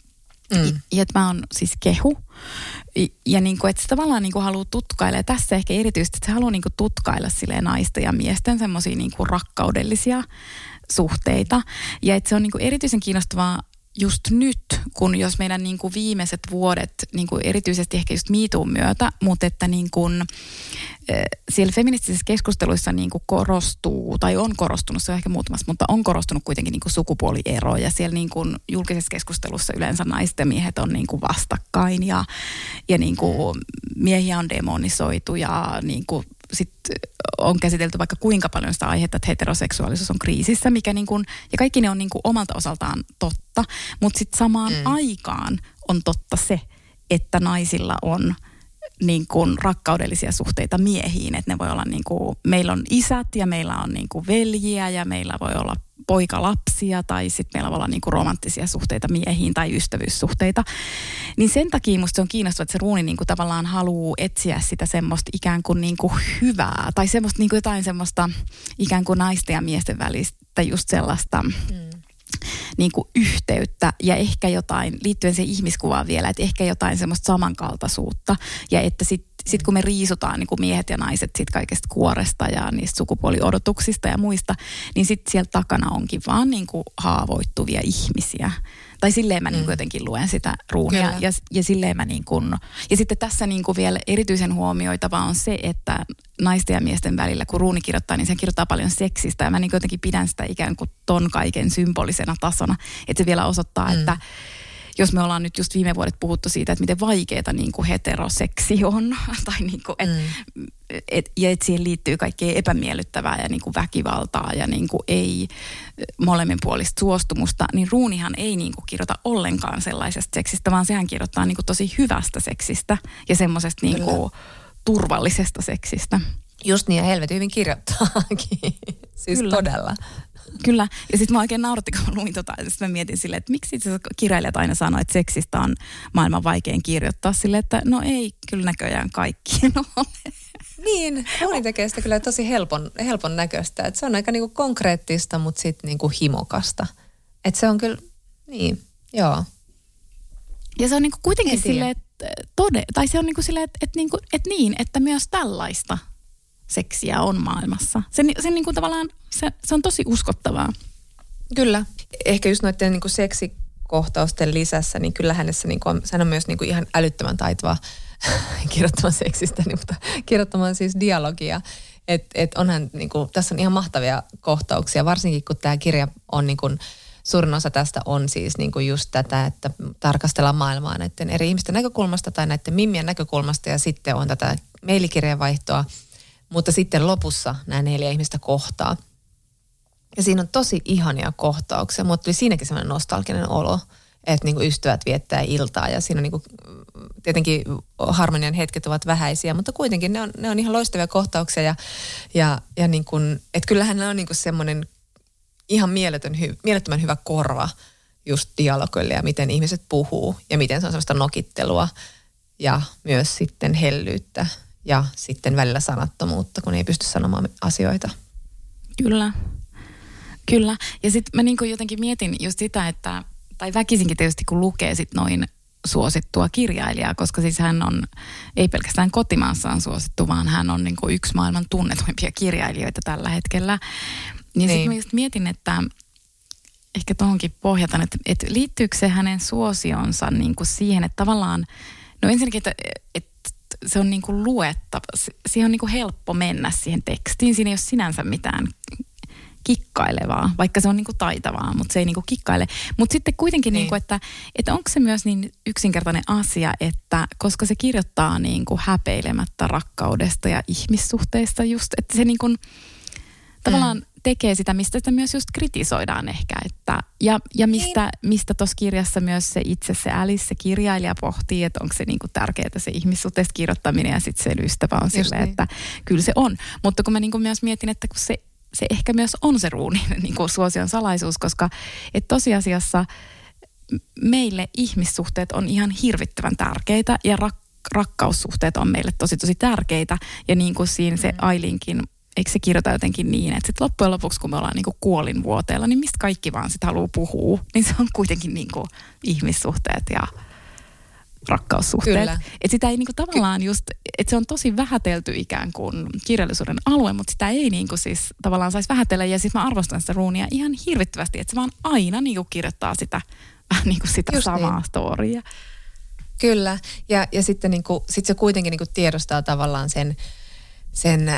Mm. Ja että mä oon siis kehu. Ja niinku, että se tavallaan niinku haluaa tutkailla, ja tässä ehkä erityisesti, että se haluaa niinku tutkailla silleen naisten ja miesten semmosia niinku rakkaudellisia suhteita. Ja että se on niinku erityisen kiinnostavaa just nyt, kun jos meidän niin kuin viimeiset vuodet, niin kuin erityisesti ehkä just Me Toon myötä, mutta että niin kuin, äh, siellä feministisissä keskusteluissa niin kuin korostuu, tai on korostunut, se on ehkä muutamassa, mutta on korostunut kuitenkin niin kuin sukupuoliero, ja siellä niin kuin julkisessa keskustelussa yleensä naiset ja miehet on niin kuin vastakkain, ja, ja niin kuin miehiä on demonisoitu, ja niin kuin sitten on käsitelty vaikka kuinka paljon sitä aihetta, että heteroseksuaalisuus on kriisissä, mikä niin kuin, ja kaikki ne on niin kuin omalta osaltaan totta, mutta sitten samaan mm. aikaan on totta se, että naisilla on niin kuin rakkaudellisia suhteita miehiin, että ne voi olla niin kuin, meillä on isät ja meillä on niin kuin veljiä ja meillä voi olla poikalapsia tai sitten meillä voi olla niin kuin romanttisia suhteita miehiin tai ystävyyssuhteita. Niin sen takia musta se on kiinnostavaa, että se ruuni niin kuin tavallaan haluaa etsiä sitä semmoista ikään kuin, niin kuin hyvää tai semmoista niin kuin jotain semmoista ikään kuin naisten ja miesten välistä just sellaista mm. niin kuin yhteyttä ja ehkä jotain, liittyen siihen ihmiskuvaan vielä, että ehkä jotain semmoista samankaltaisuutta ja että sitten sit kun me riisutaan niin kuin miehet ja naiset siitä kaikesta kuoresta ja niistä sukupuoliodotuksista ja muista, niin sitten siellä takana onkin vaan niin kuin haavoittuvia ihmisiä. Tai silleen mä mm. niin kuin jotenkin luen sitä ruunia ja, ja silleen mä niin kuin, ja sitten tässä niin kuin vielä erityisen huomioitavaa on se, että naisten ja miesten välillä, kun ruuni kirjoittaa, niin se kirjoittaa paljon seksistä ja mä niin kuin jotenkin pidän sitä ikään kuin ton kaiken symbolisena tasona, että se vielä osoittaa, mm. että jos me ollaan nyt just viime vuodet puhuttu siitä, että miten vaikeaa niin kuin heteroseksi on, tai niin kuin, et, mm. et, ja että siihen liittyy kaikkea epämiellyttävää ja niin kuin väkivaltaa ja niin kuin ei molemminpuolista suostumusta, niin ruunihan ei niin kuin kirjoita ollenkaan sellaisesta seksistä, vaan sehän kirjoittaa niin kuin tosi hyvästä seksistä ja semmoisesta niin kuin turvallisesta seksistä. Just niin, ja helvetin hyvin kirjoittaakin. Siis Kyllä. todella. Kyllä. Ja sitten mä oikein nauratti, kun mä luin tota, ja sitten mä mietin silleen, että miksi itse kirjailijat aina sanoo, että seksistä on maailman vaikein kirjoittaa silleen, että no ei kyllä näköjään kaikkien ole. Niin, ruuni tekee sitä kyllä tosi helpon, helpon näköistä. Että se on aika niinku konkreettista, mutta sitten niinku himokasta. Että se on kyllä, niin, joo. Ja se on niinku kuitenkin silleen, että tode, tai se on niinku silleen, että, että, niinku, että niin, että myös tällaista seksiä on maailmassa. Se, se, niin kuin tavallaan, se, se on tosi uskottavaa. Kyllä. Ehkä just noiden niin kuin seksikohtausten lisässä, niin kyllä hänessä niin kuin on, sehän on myös niin kuin ihan älyttömän taitava kirjoittamaan seksistä, niin, mutta kirjoittamaan siis dialogia. Et, et onhan, niin kuin, tässä on ihan mahtavia kohtauksia, varsinkin kun tämä kirja on niin kuin, suurin osa tästä on siis niin kuin just tätä, että tarkastellaan maailmaa näiden eri ihmisten näkökulmasta tai näiden mimmien näkökulmasta ja sitten on tätä mailikirjeenvaihtoa. Mutta sitten lopussa nämä neljä ihmistä kohtaa. Ja siinä on tosi ihania kohtauksia. Mutta tuli siinäkin sellainen nostalginen olo, että niinku ystävät viettää iltaa. Ja siinä on niinku, tietenkin harmonian hetket ovat vähäisiä, mutta kuitenkin ne on, ne on ihan loistavia kohtauksia. Ja, ja, ja niinku, että kyllähän ne on niinku semmoinen ihan mieletön, mielettömän hyvä korva just dialogille ja miten ihmiset puhuu. Ja miten se on sellaista nokittelua ja myös sitten hellyyttä. Ja sitten välillä sanattomuutta, kun ei pysty sanomaan asioita. Kyllä, kyllä. Ja sitten mä niinku jotenkin mietin just sitä, että, tai väkisinkin tietysti kun lukee sit noin suosittua kirjailijaa, koska siis hän on, ei pelkästään kotimaassaan suosittu, vaan hän on niinku yksi maailman tunnetuimpia kirjailijoita tällä hetkellä. Niin, niin. sitten mä just mietin, että ehkä tuohonkin pohjataan, että, että liittyykö se hänen suosionsa niinku siihen, että tavallaan, no ensinnäkin, että, että se on niin kuin luettava, siihen on niin kuin helppo mennä siihen tekstiin. Siinä ei ole sinänsä mitään kikkailevaa, vaikka se on niinku taitavaa, mutta se ei niinku kikkaile. Mutta sitten kuitenkin, niin. niinku, että, että onko se myös niin yksinkertainen asia, että koska se kirjoittaa niinku häpeilemättä rakkaudesta ja ihmissuhteista just, että se niinku, tavallaan mm. tekee sitä, mistä sitä myös just kritisoidaan ehkä. Että, ja ja mistä, mistä tuossa kirjassa myös se itse se Alice, se kirjailija pohtii, että onko se niinku tärkeää se ihmissuhteista kirjoittaminen ja sitten se ystävä on silleen, niin. että kyllä se on. Mutta kun mä niinku myös mietin, että kun se se ehkä myös on se ruunin niin kuin suosion salaisuus, koska et tosiasiassa meille ihmissuhteet on ihan hirvittävän tärkeitä ja rak- rakkaussuhteet on meille tosi tosi tärkeitä. Ja niin kuin siinä se Ailinkin, eikö se kirjoita jotenkin niin, että sit loppujen lopuksi kun me ollaan niin kuin kuolinvuoteella, niin mistä kaikki vaan sit haluaa puhua, niin se on kuitenkin niin kuin ihmissuhteet ja rakkaussuhteet. Että sitä ei niinku tavallaan just, että se on tosi vähätelty ikään kuin kirjallisuuden alue, mutta sitä ei niinku siis tavallaan saisi vähätellä. Ja siis mä arvostan sitä Ruunia ihan hirvittävästi, että se vaan aina niinku kirjoittaa sitä, niinku sitä just samaa niin. Storya. Kyllä, ja, ja sitten niinku, sit se kuitenkin niinku tiedostaa tavallaan sen, sen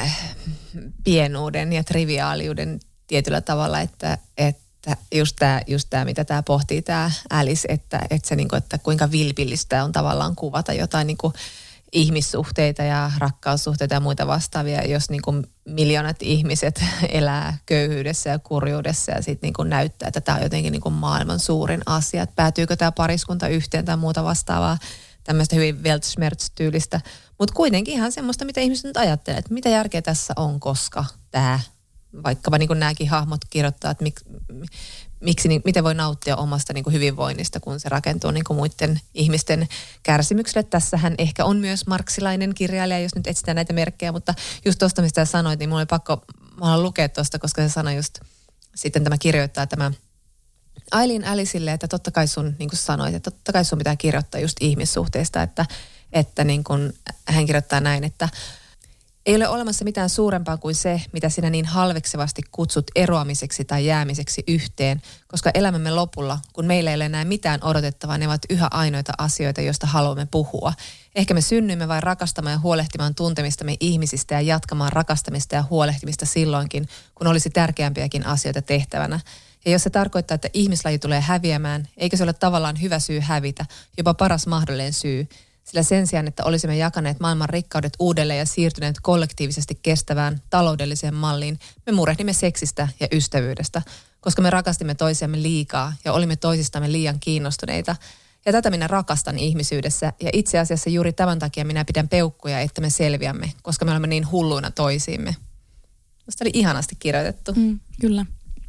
pienuuden ja triviaaliuden tietyllä tavalla, että, että just tämä, just tää, mitä tämä pohtii, tämä Alice, että, että, se, niinku, että kuinka vilpillistä on tavallaan kuvata jotain niinku ihmissuhteita ja rakkaussuhteita ja muita vastaavia, jos niinku miljoonat ihmiset elää köyhyydessä ja kurjuudessa ja sitten niinku näyttää, että tämä on jotenkin niinku maailman suurin asia. Että päätyykö tämä pariskunta yhteen tai muuta vastaavaa, tämmöistä hyvin Weltschmerz-tyylistä, mutta kuitenkin ihan semmoista, mitä ihmiset nyt ajattelee, että mitä järkeä tässä on, koska tämä vaikkapa niin kuin nämäkin hahmot kirjoittaa, että mik, miksi, niin, miten voi nauttia omasta niin kuin hyvinvoinnista, kun se rakentuu niin kuin muiden ihmisten kärsimykselle. Tässähän ehkä on myös marksilainen kirjailija, jos nyt etsitään näitä merkkejä, mutta just tuosta, mistä sä sanoit, niin mulla oli pakko mä lukea tuosta, koska se sanoi just, sitten tämä kirjoittaa tämä Aileen Alicelle, että totta kai sun, niin kuin sanoit, että totta kai sun pitää kirjoittaa just ihmissuhteista, että, että niin kuin hän kirjoittaa näin, että ei ole olemassa mitään suurempaa kuin se, mitä sinä niin halveksevasti kutsut eroamiseksi tai jäämiseksi yhteen, koska elämämme lopulla, kun meillä ei ole enää mitään odotettavaa, ne ovat yhä ainoita asioita, joista haluamme puhua. Ehkä me synnymme vain rakastamaan ja huolehtimaan tuntemistamme ihmisistä ja jatkamaan rakastamista ja huolehtimista silloinkin, kun olisi tärkeämpiäkin asioita tehtävänä. Ja jos se tarkoittaa, että ihmislaji tulee häviämään, eikö se ole tavallaan hyvä syy hävitä, jopa paras mahdollinen syy. Sillä sen sijaan, että olisimme jakaneet maailman rikkaudet uudelleen ja siirtyneet kollektiivisesti kestävään taloudelliseen malliin, me murehdimme seksistä ja ystävyydestä, koska me rakastimme toisiamme liikaa ja olimme toisistamme liian kiinnostuneita. Ja tätä minä rakastan ihmisyydessä ja itse asiassa juuri tämän takia minä pidän peukkuja, että me selviämme, koska me olemme niin hulluina toisiimme. Musta oli ihanasti kirjoitettu. Mm, kyllä.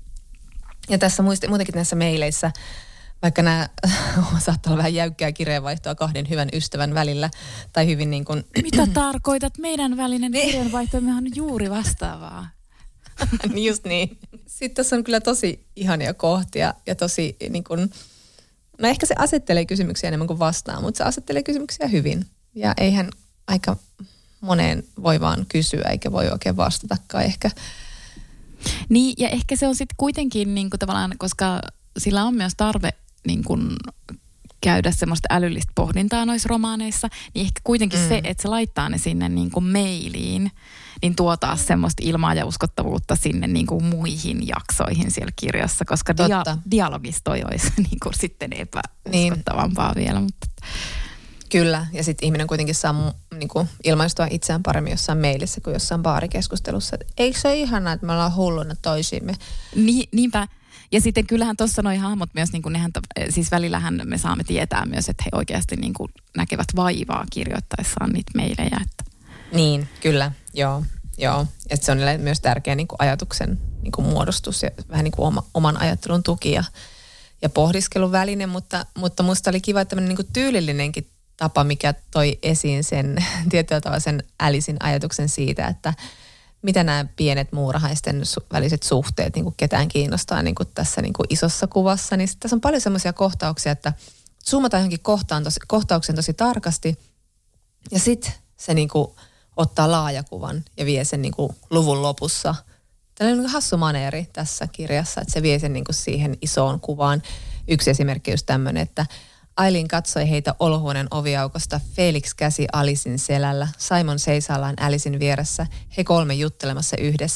Ja tässä muist, muutenkin näissä meileissä, vaikka nämä saattaa olla vähän jäykkää kirjeenvaihtoa kahden hyvän ystävän välillä, tai hyvin niin kuin... Mitä tarkoitat? Meidän välinen kirjeenvaihtomme on juuri vastaavaa. Just niin. Sitten tässä on kyllä tosi ihania kohtia ja tosi niin kuin... No ehkä se asettelee kysymyksiä enemmän kuin vastaa, mutta se asettelee kysymyksiä hyvin. Ja eihän aika moneen voi vaan kysyä, eikä voi oikein vastatakaan ehkä. Niin, ja ehkä se on sitten kuitenkin niin kuin tavallaan, koska sillä on myös tarve niin kuin käydä semmoista älyllistä pohdintaa noissa romaaneissa, niin ehkä kuitenkin mm. se, että se laittaa ne sinne niin kuin mailiin, niin tuo taas semmoista ilmaa ja uskottavuutta sinne niin kuin muihin jaksoihin siellä kirjassa, koska dia- dialogista olisi niin kuin sitten epäuskottavampaa niin. vielä. Mutta... Kyllä, ja sitten ihminen kuitenkin saa niin kuin ilmaistua itseään paremmin jossain mailissa kuin jossain baarikeskustelussa. Et eikö se ole ihanaa, että me ollaan hulluna toisiimme? Ni, niinpä. Ja sitten kyllähän tuossa noi hahmot myös, niin kuin nehän, siis välillähän me saamme tietää myös, että he oikeasti niin kuin näkevät vaivaa kirjoittaessaan niitä meilejä. Että. Niin, kyllä, joo. joo. Että se on myös tärkeä niin kuin ajatuksen niin kuin muodostus ja vähän niin kuin oma, oman ajattelun tuki ja, ja pohdiskelun väline, mutta, mutta musta oli kiva tämmöinen niin kuin tyylillinenkin tapa, mikä toi esiin sen tietyllä tavalla sen Alicen ajatuksen siitä, että mitä nämä pienet muurahaisten su- väliset suhteet niin kuin ketään kiinnostaa niin kuin tässä niin kuin isossa kuvassa. Niin tässä on paljon semmoisia kohtauksia, että zoomataan johonkin kohtaan tosi, kohtauksen tosi tarkasti ja sitten se niin kuin ottaa laajakuvan ja vie sen niin kuin luvun lopussa. Tällainen niin kuin hassu maneeri tässä kirjassa, että se vie sen niin kuin siihen isoon kuvaan. Yksi esimerkki on just tämmöinen, että Aileen katsoi heitä olohuoneen oviaukosta, Felix käsi Alicen selällä, Simon seisaallaan Alicen vieressä, he kolme juttelemassa yhdessä,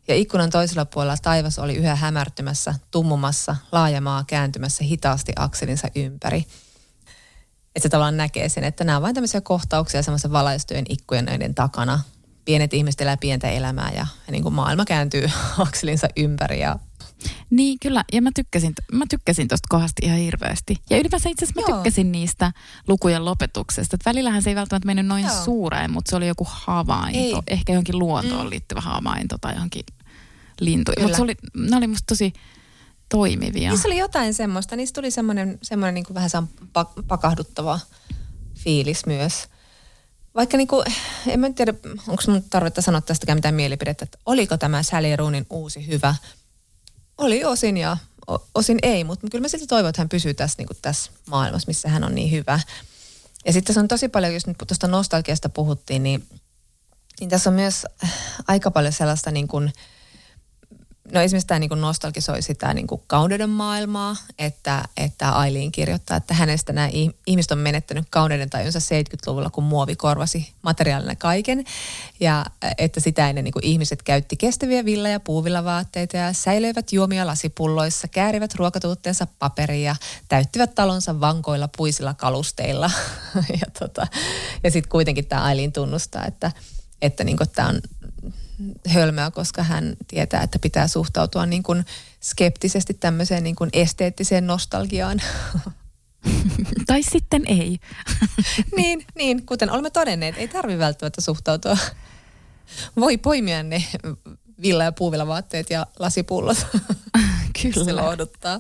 Ja ikkunan toisella puolella taivas oli yhä hämärtymässä, tummumassa, laaja maa kääntymässä hitaasti akselinsa ympäri. Että se tavallaan näkee sen, että nämä on vain tämmöisiä kohtauksia semmoisen valaistujen ikkunoiden takana. Pienet ihmiset elää pientä elämää ja, ja niin kuin maailma kääntyy akselinsa ympäri. Ja... Niin, kyllä. Ja mä tykkäsin, mä tykkäsin tosta kohdasta ihan hirveästi. Ja ylipäänsä itse asiassa mä Joo. tykkäsin niistä lukujen lopetuksesta. Että välillähän se ei välttämättä mennyt noin Joo. suureen, mutta se oli joku havainto. Ei. Ehkä johonkin luontoon mm. liittyvä havainto tai johonkin lintuihin. Mutta oli, ne oli musta tosi toimivia. Niissä oli jotain semmoista. Niistä tuli semmoinen, semmoinen niin kuin vähän pakahduttava fiilis myös. Vaikka niin kuin, en mä tiedä, onko mun tarvetta sanoa tästäkään mitään mielipidettä, että oliko tämä Sally Rooneyn uusi hyvä. Oli osin ja osin ei, mutta kyllä mä silti toivon, että hän pysyy tässä, niin kuin tässä maailmassa, missä hän on niin hyvä. Ja sitten tässä on tosi paljon, jos nyt tuosta nostalgiasta puhuttiin, niin, niin tässä on myös aika paljon sellaista niin kuin, no esimerkiksi tämä niin kuin nostalgisoi sitä niin kuin kauneuden maailmaa, että, että Aileen kirjoittaa, että hänestä nämä ihmiset on menettänyt kauneuden tajunsa seitsemänkymmentäluvulla, kun muovi korvasi materiaalina kaiken. Ja että sitä ennen niin kuin ihmiset käytti kestäviä villa- ja puuvillavaatteita ja säilöivät juomia lasipulloissa, käärivät ruokatuotteensa paperia ja täyttivät talonsa vankoilla puisilla kalusteilla. ja tota, ja sitten kuitenkin tämä Aileen tunnustaa, että, että niin kuin tämä on hölmöä, koska hän tietää, että pitää suhtautua niin kuin skeptisesti tämmöiseen niin kuin esteettiseen nostalgiaan. Tai sitten ei. niin, niin, kuten olemme todenneet, ei tarvitse välttämättä suhtautua. Voi poimia ne villa- ja puuvillavaatteet ja lasipullot. Kyllä. Se lohduttaa.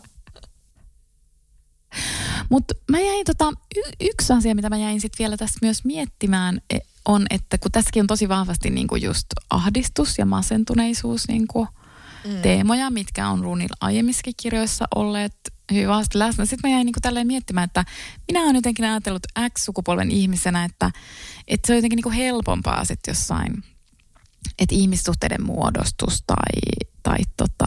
Mutta mä jäin tota, y- yksi asia, mitä mä jäin sitten vielä tässä myös miettimään, on, että kun tässäkin on tosi vahvasti niinku just ahdistus ja masentuneisuus niinku mm. teemoja, mitkä on Rooneylla aiemmissakin kirjoissa olleet hyvin vahvasti läsnä. Sitten mä jäin niinku tälleen miettimään, että minä olen jotenkin ajatellut X-sukupolven ihmisenä, että, että se on jotenkin niinku helpompaa sitten jossain, että ihmissuhteiden muodostus tai, tai tota...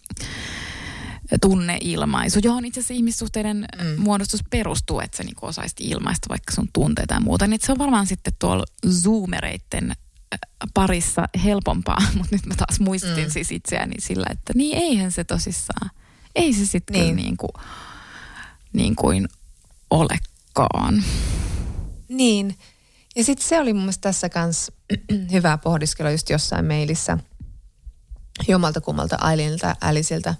tunneilmaisu, johon itse asiassa ihmissuhteiden mm. muodostus perustuu, että sä niinku osaisit ilmaista vaikka sun tunteita ja muuta. Niin se on varmaan sitten tuolla zoomereitten parissa helpompaa, mutta nyt mä taas muistin mm. siis itseäni sillä, että niin eihän se tosissaan, ei se sitten niin. Niin, kuin, niin kuin olekaan. Niin, ja sitten se oli mun mielestä tässä kanssa hyvää pohdiskelua just jossain mailissa jommalta kummalta Aileenilta, Aliceilta.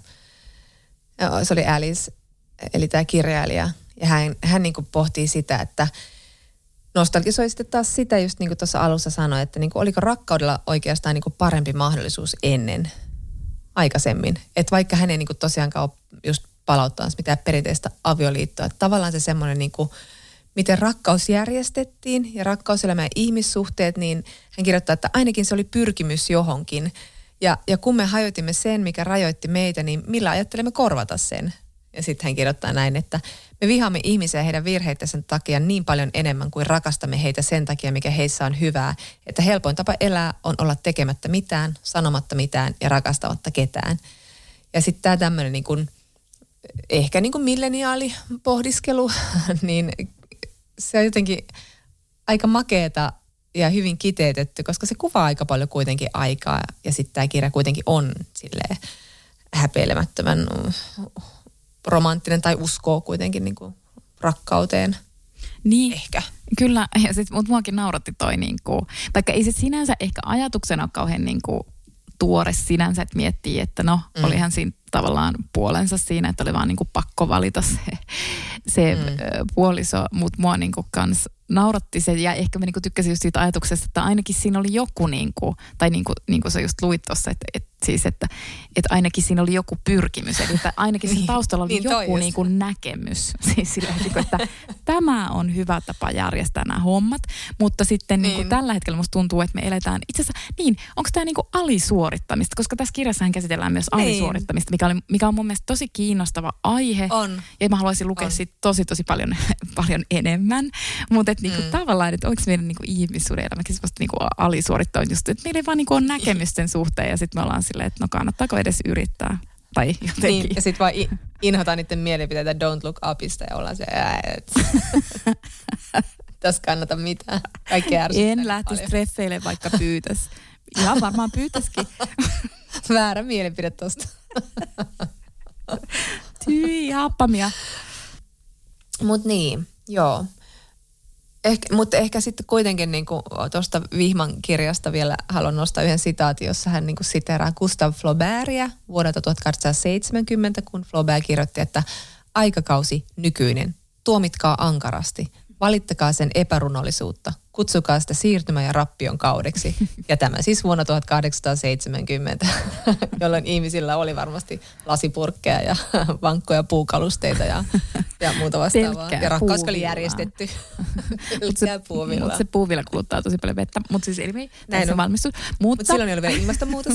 Se oli Alice, eli tämä kirjailija, ja hän, hän niin kuin pohtii sitä, että nostalgisoi sitten taas sitä, just niin kuin tuossa alussa sanoi, että niin kuin oliko rakkaudella oikeastaan niin kuin parempi mahdollisuus ennen, aikaisemmin. Että vaikka hän ei niin kuin tosiaankaan ole just palauttanut mitään perinteistä avioliittoa, että tavallaan se semmoinen niin kuin, miten rakkaus järjestettiin ja rakkauselämä ja ihmissuhteet, niin hän kirjoittaa, että ainakin se oli pyrkimys johonkin. Ja, ja kun me hajotimme sen, mikä rajoitti meitä, niin millä ajattelemme korvata sen? Ja sitten hän kirjoittaa näin, että me vihaamme ihmisiä heidän virheittensä takia niin paljon enemmän kuin rakastamme heitä sen takia, mikä heissä on hyvää. Että helpoin tapa elää on olla tekemättä mitään, sanomatta mitään ja rakastamatta ketään. Ja sitten tämä tämmöinen niin kuin, ehkä niin kuin milleniaalipohdiskelu, niin se on jotenkin aika makeeta ja hyvin kiteytetty, koska se kuvaa aika paljon kuitenkin aikaa. Ja sitten tämä kirja kuitenkin on silleen häpeilemättömän romanttinen tai uskoo kuitenkin niin kuin rakkauteen. Niin, ehkä. Kyllä, ja sit, mutta muakin nauratti toi, niin kuin, vaikka ei se sinänsä ehkä ajatuksena ole kauhean niin kuin, tuore sinänsä, että miettii, että no, mm. olihan siinä tavallaan puolensa siinä, että oli vaan niin kuin pakko valita se, se mm. puoliso, mutta mua niin kuin kans nauratti se, ja ehkä mä niin kuin tykkäsin just siitä ajatuksesta, että ainakin siinä oli joku, niin kuin, tai niin kuin, niin kuin sä just luit tuossa, että, että siis, että, että ainakin siinä oli joku pyrkimys, eli että ainakin siinä taustalla oli niin, joku niin kuin näkemys, siis sillä, että tämä on hyvä tapa järjestää nämä hommat, mutta sitten niin. Niin kuin tällä hetkellä musta tuntuu, että me eletään itse asiassa, niin, onko tämä niin kuin alisuorittamista, koska tässä kirjassahan käsitellään myös niin. alisuorittamista, mikä, oli, mikä on mun mielestä tosi kiinnostava aihe, on. Ja mä haluaisin lukea siitä tosi tosi paljon, paljon enemmän, mutta että niinku mm. tavallaan, että onko meidän niinku ihmissuuden elämäkin semmoista niinku alisuorittaa just, että meillä ei vaan niinku ole näkemysten suhteen ja sitten me ollaan silleen, että no kannattaako edes yrittää tai jotenkin. Niin, ja sitten vaan inhotaan niiden mielipiteitä Don't Look Upista ja ollaan se, että tässä kannata mitään. Kaikki ärsyttää. En lähtisi treffeille, vaikka pyytäisi. Ihan varmaan pyytäisikin. Väärä mielipide tosta. Tyi, happamia. Mut niin, joo. Eh, mutta ehkä sitten kuitenkin niinku tuosta Vihman kirjasta vielä haluan nostaa yhden sitaatin, jossa hän niinku siteeraa Gustave Flaubertia vuodelta tuhatkahdeksansataaseitsemänkymmentä, kun Flaubert kirjoitti, että aikakausi nykyinen, tuomitkaa ankarasti, valittakaa sen epärunollisuutta, kutsukaa sitä siirtymä- ja rappion kaudeksi. Ja tämä siis vuonna tuhatkahdeksansataaseitsemänkymmentä, jolloin ihmisillä oli varmasti lasipurkkeja ja vankkoja puukalusteita ja, ja muuta vastaavaa. Pelkkää ja rakkaus oli puuvillaa. järjestetty. Mutta se, mut se puuvilla kuluttaa tosi paljon vettä. Mutta siis eli me tässä valmistus. Mutta Mut silloin ei ole vielä ilmastonmuutos.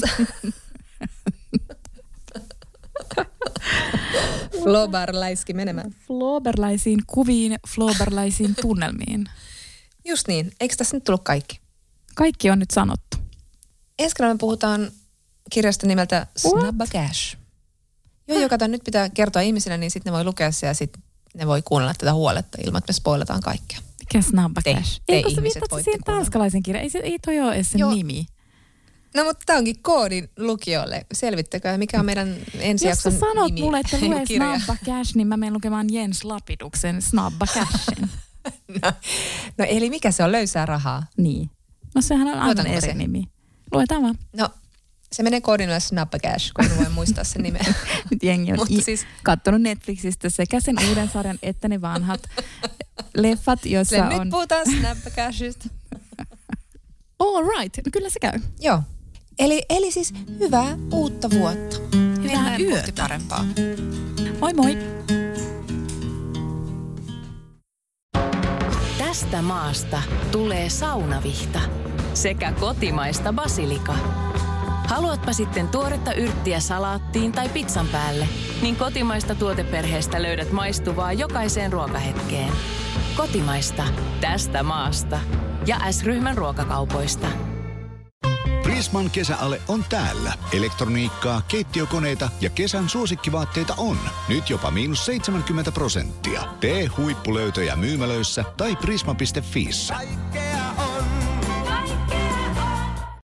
Flaubert läiski menemään. Flaubertlaisiin kuviin, flaubertlaisiin tunnelmiin. Just niin. Eikö tässä nyt tullut kaikki? Kaikki on nyt sanottu. Ensi kerralla me puhutaan kirjasta nimeltä Snabba Cash. Joo, joka tämän nyt pitää kertoa ihmisille, niin sitten ne voi lukea se ja sitten ne voi kuunnella tätä huoletta ilman, että me spoiletaan kaikkea. Mikä Snabba Te- Cash? te Eikö sä ihmiset viittaat voitte siihen kuunnella. tanskalaisen kirjan? Ei, se, ei toi ole edes sen Joo. nimi. No mutta tämä onkin koodin lukijoille. Selvittäkää, mikä on meidän ensi Jos sä jakson sanot nimi. mulle, että lue kirja. Snabba Cash, niin mä menen lukemaan Jens Lapiduksen Snabba Cashin. No, no eli mikä se on, löysää rahaa? Niin. No sehän on aivan Luetaanko eri se? nimi. Luetaan vaan. No se menee koodinoille Snabba Cash, kun en voi muistaa sen nimeä. Nyt jengi on Mutta i- siis- kattonut Netflixistä sekä sen uuden sarjan että ne vanhat leffat, joissa Sille on... nyt puhutaan Snabba Cashista. All right, no kyllä se käy. Joo. Eli, eli siis hyvää uutta vuotta. Mennään yötä. kohti parempaa. Moi moi! Tästä maasta tulee saunavihta sekä kotimaista basilika. Haluatpa sitten tuoretta yrttiä salaattiin tai pizzan päälle, niin kotimaista tuoteperheestä löydät maistuvaa jokaiseen ruokahetkeen. Kotimaista, tästä maasta ja S-ryhmän ruokakaupoista. Prisman kesäale on täällä. Elektroniikkaa, keittiökoneita ja kesän suosikkivaatteita on. Nyt jopa miinus seitsemänkymmentä prosenttia. Tee huippulöytöjä myymälöissä tai prisma piste fiissä.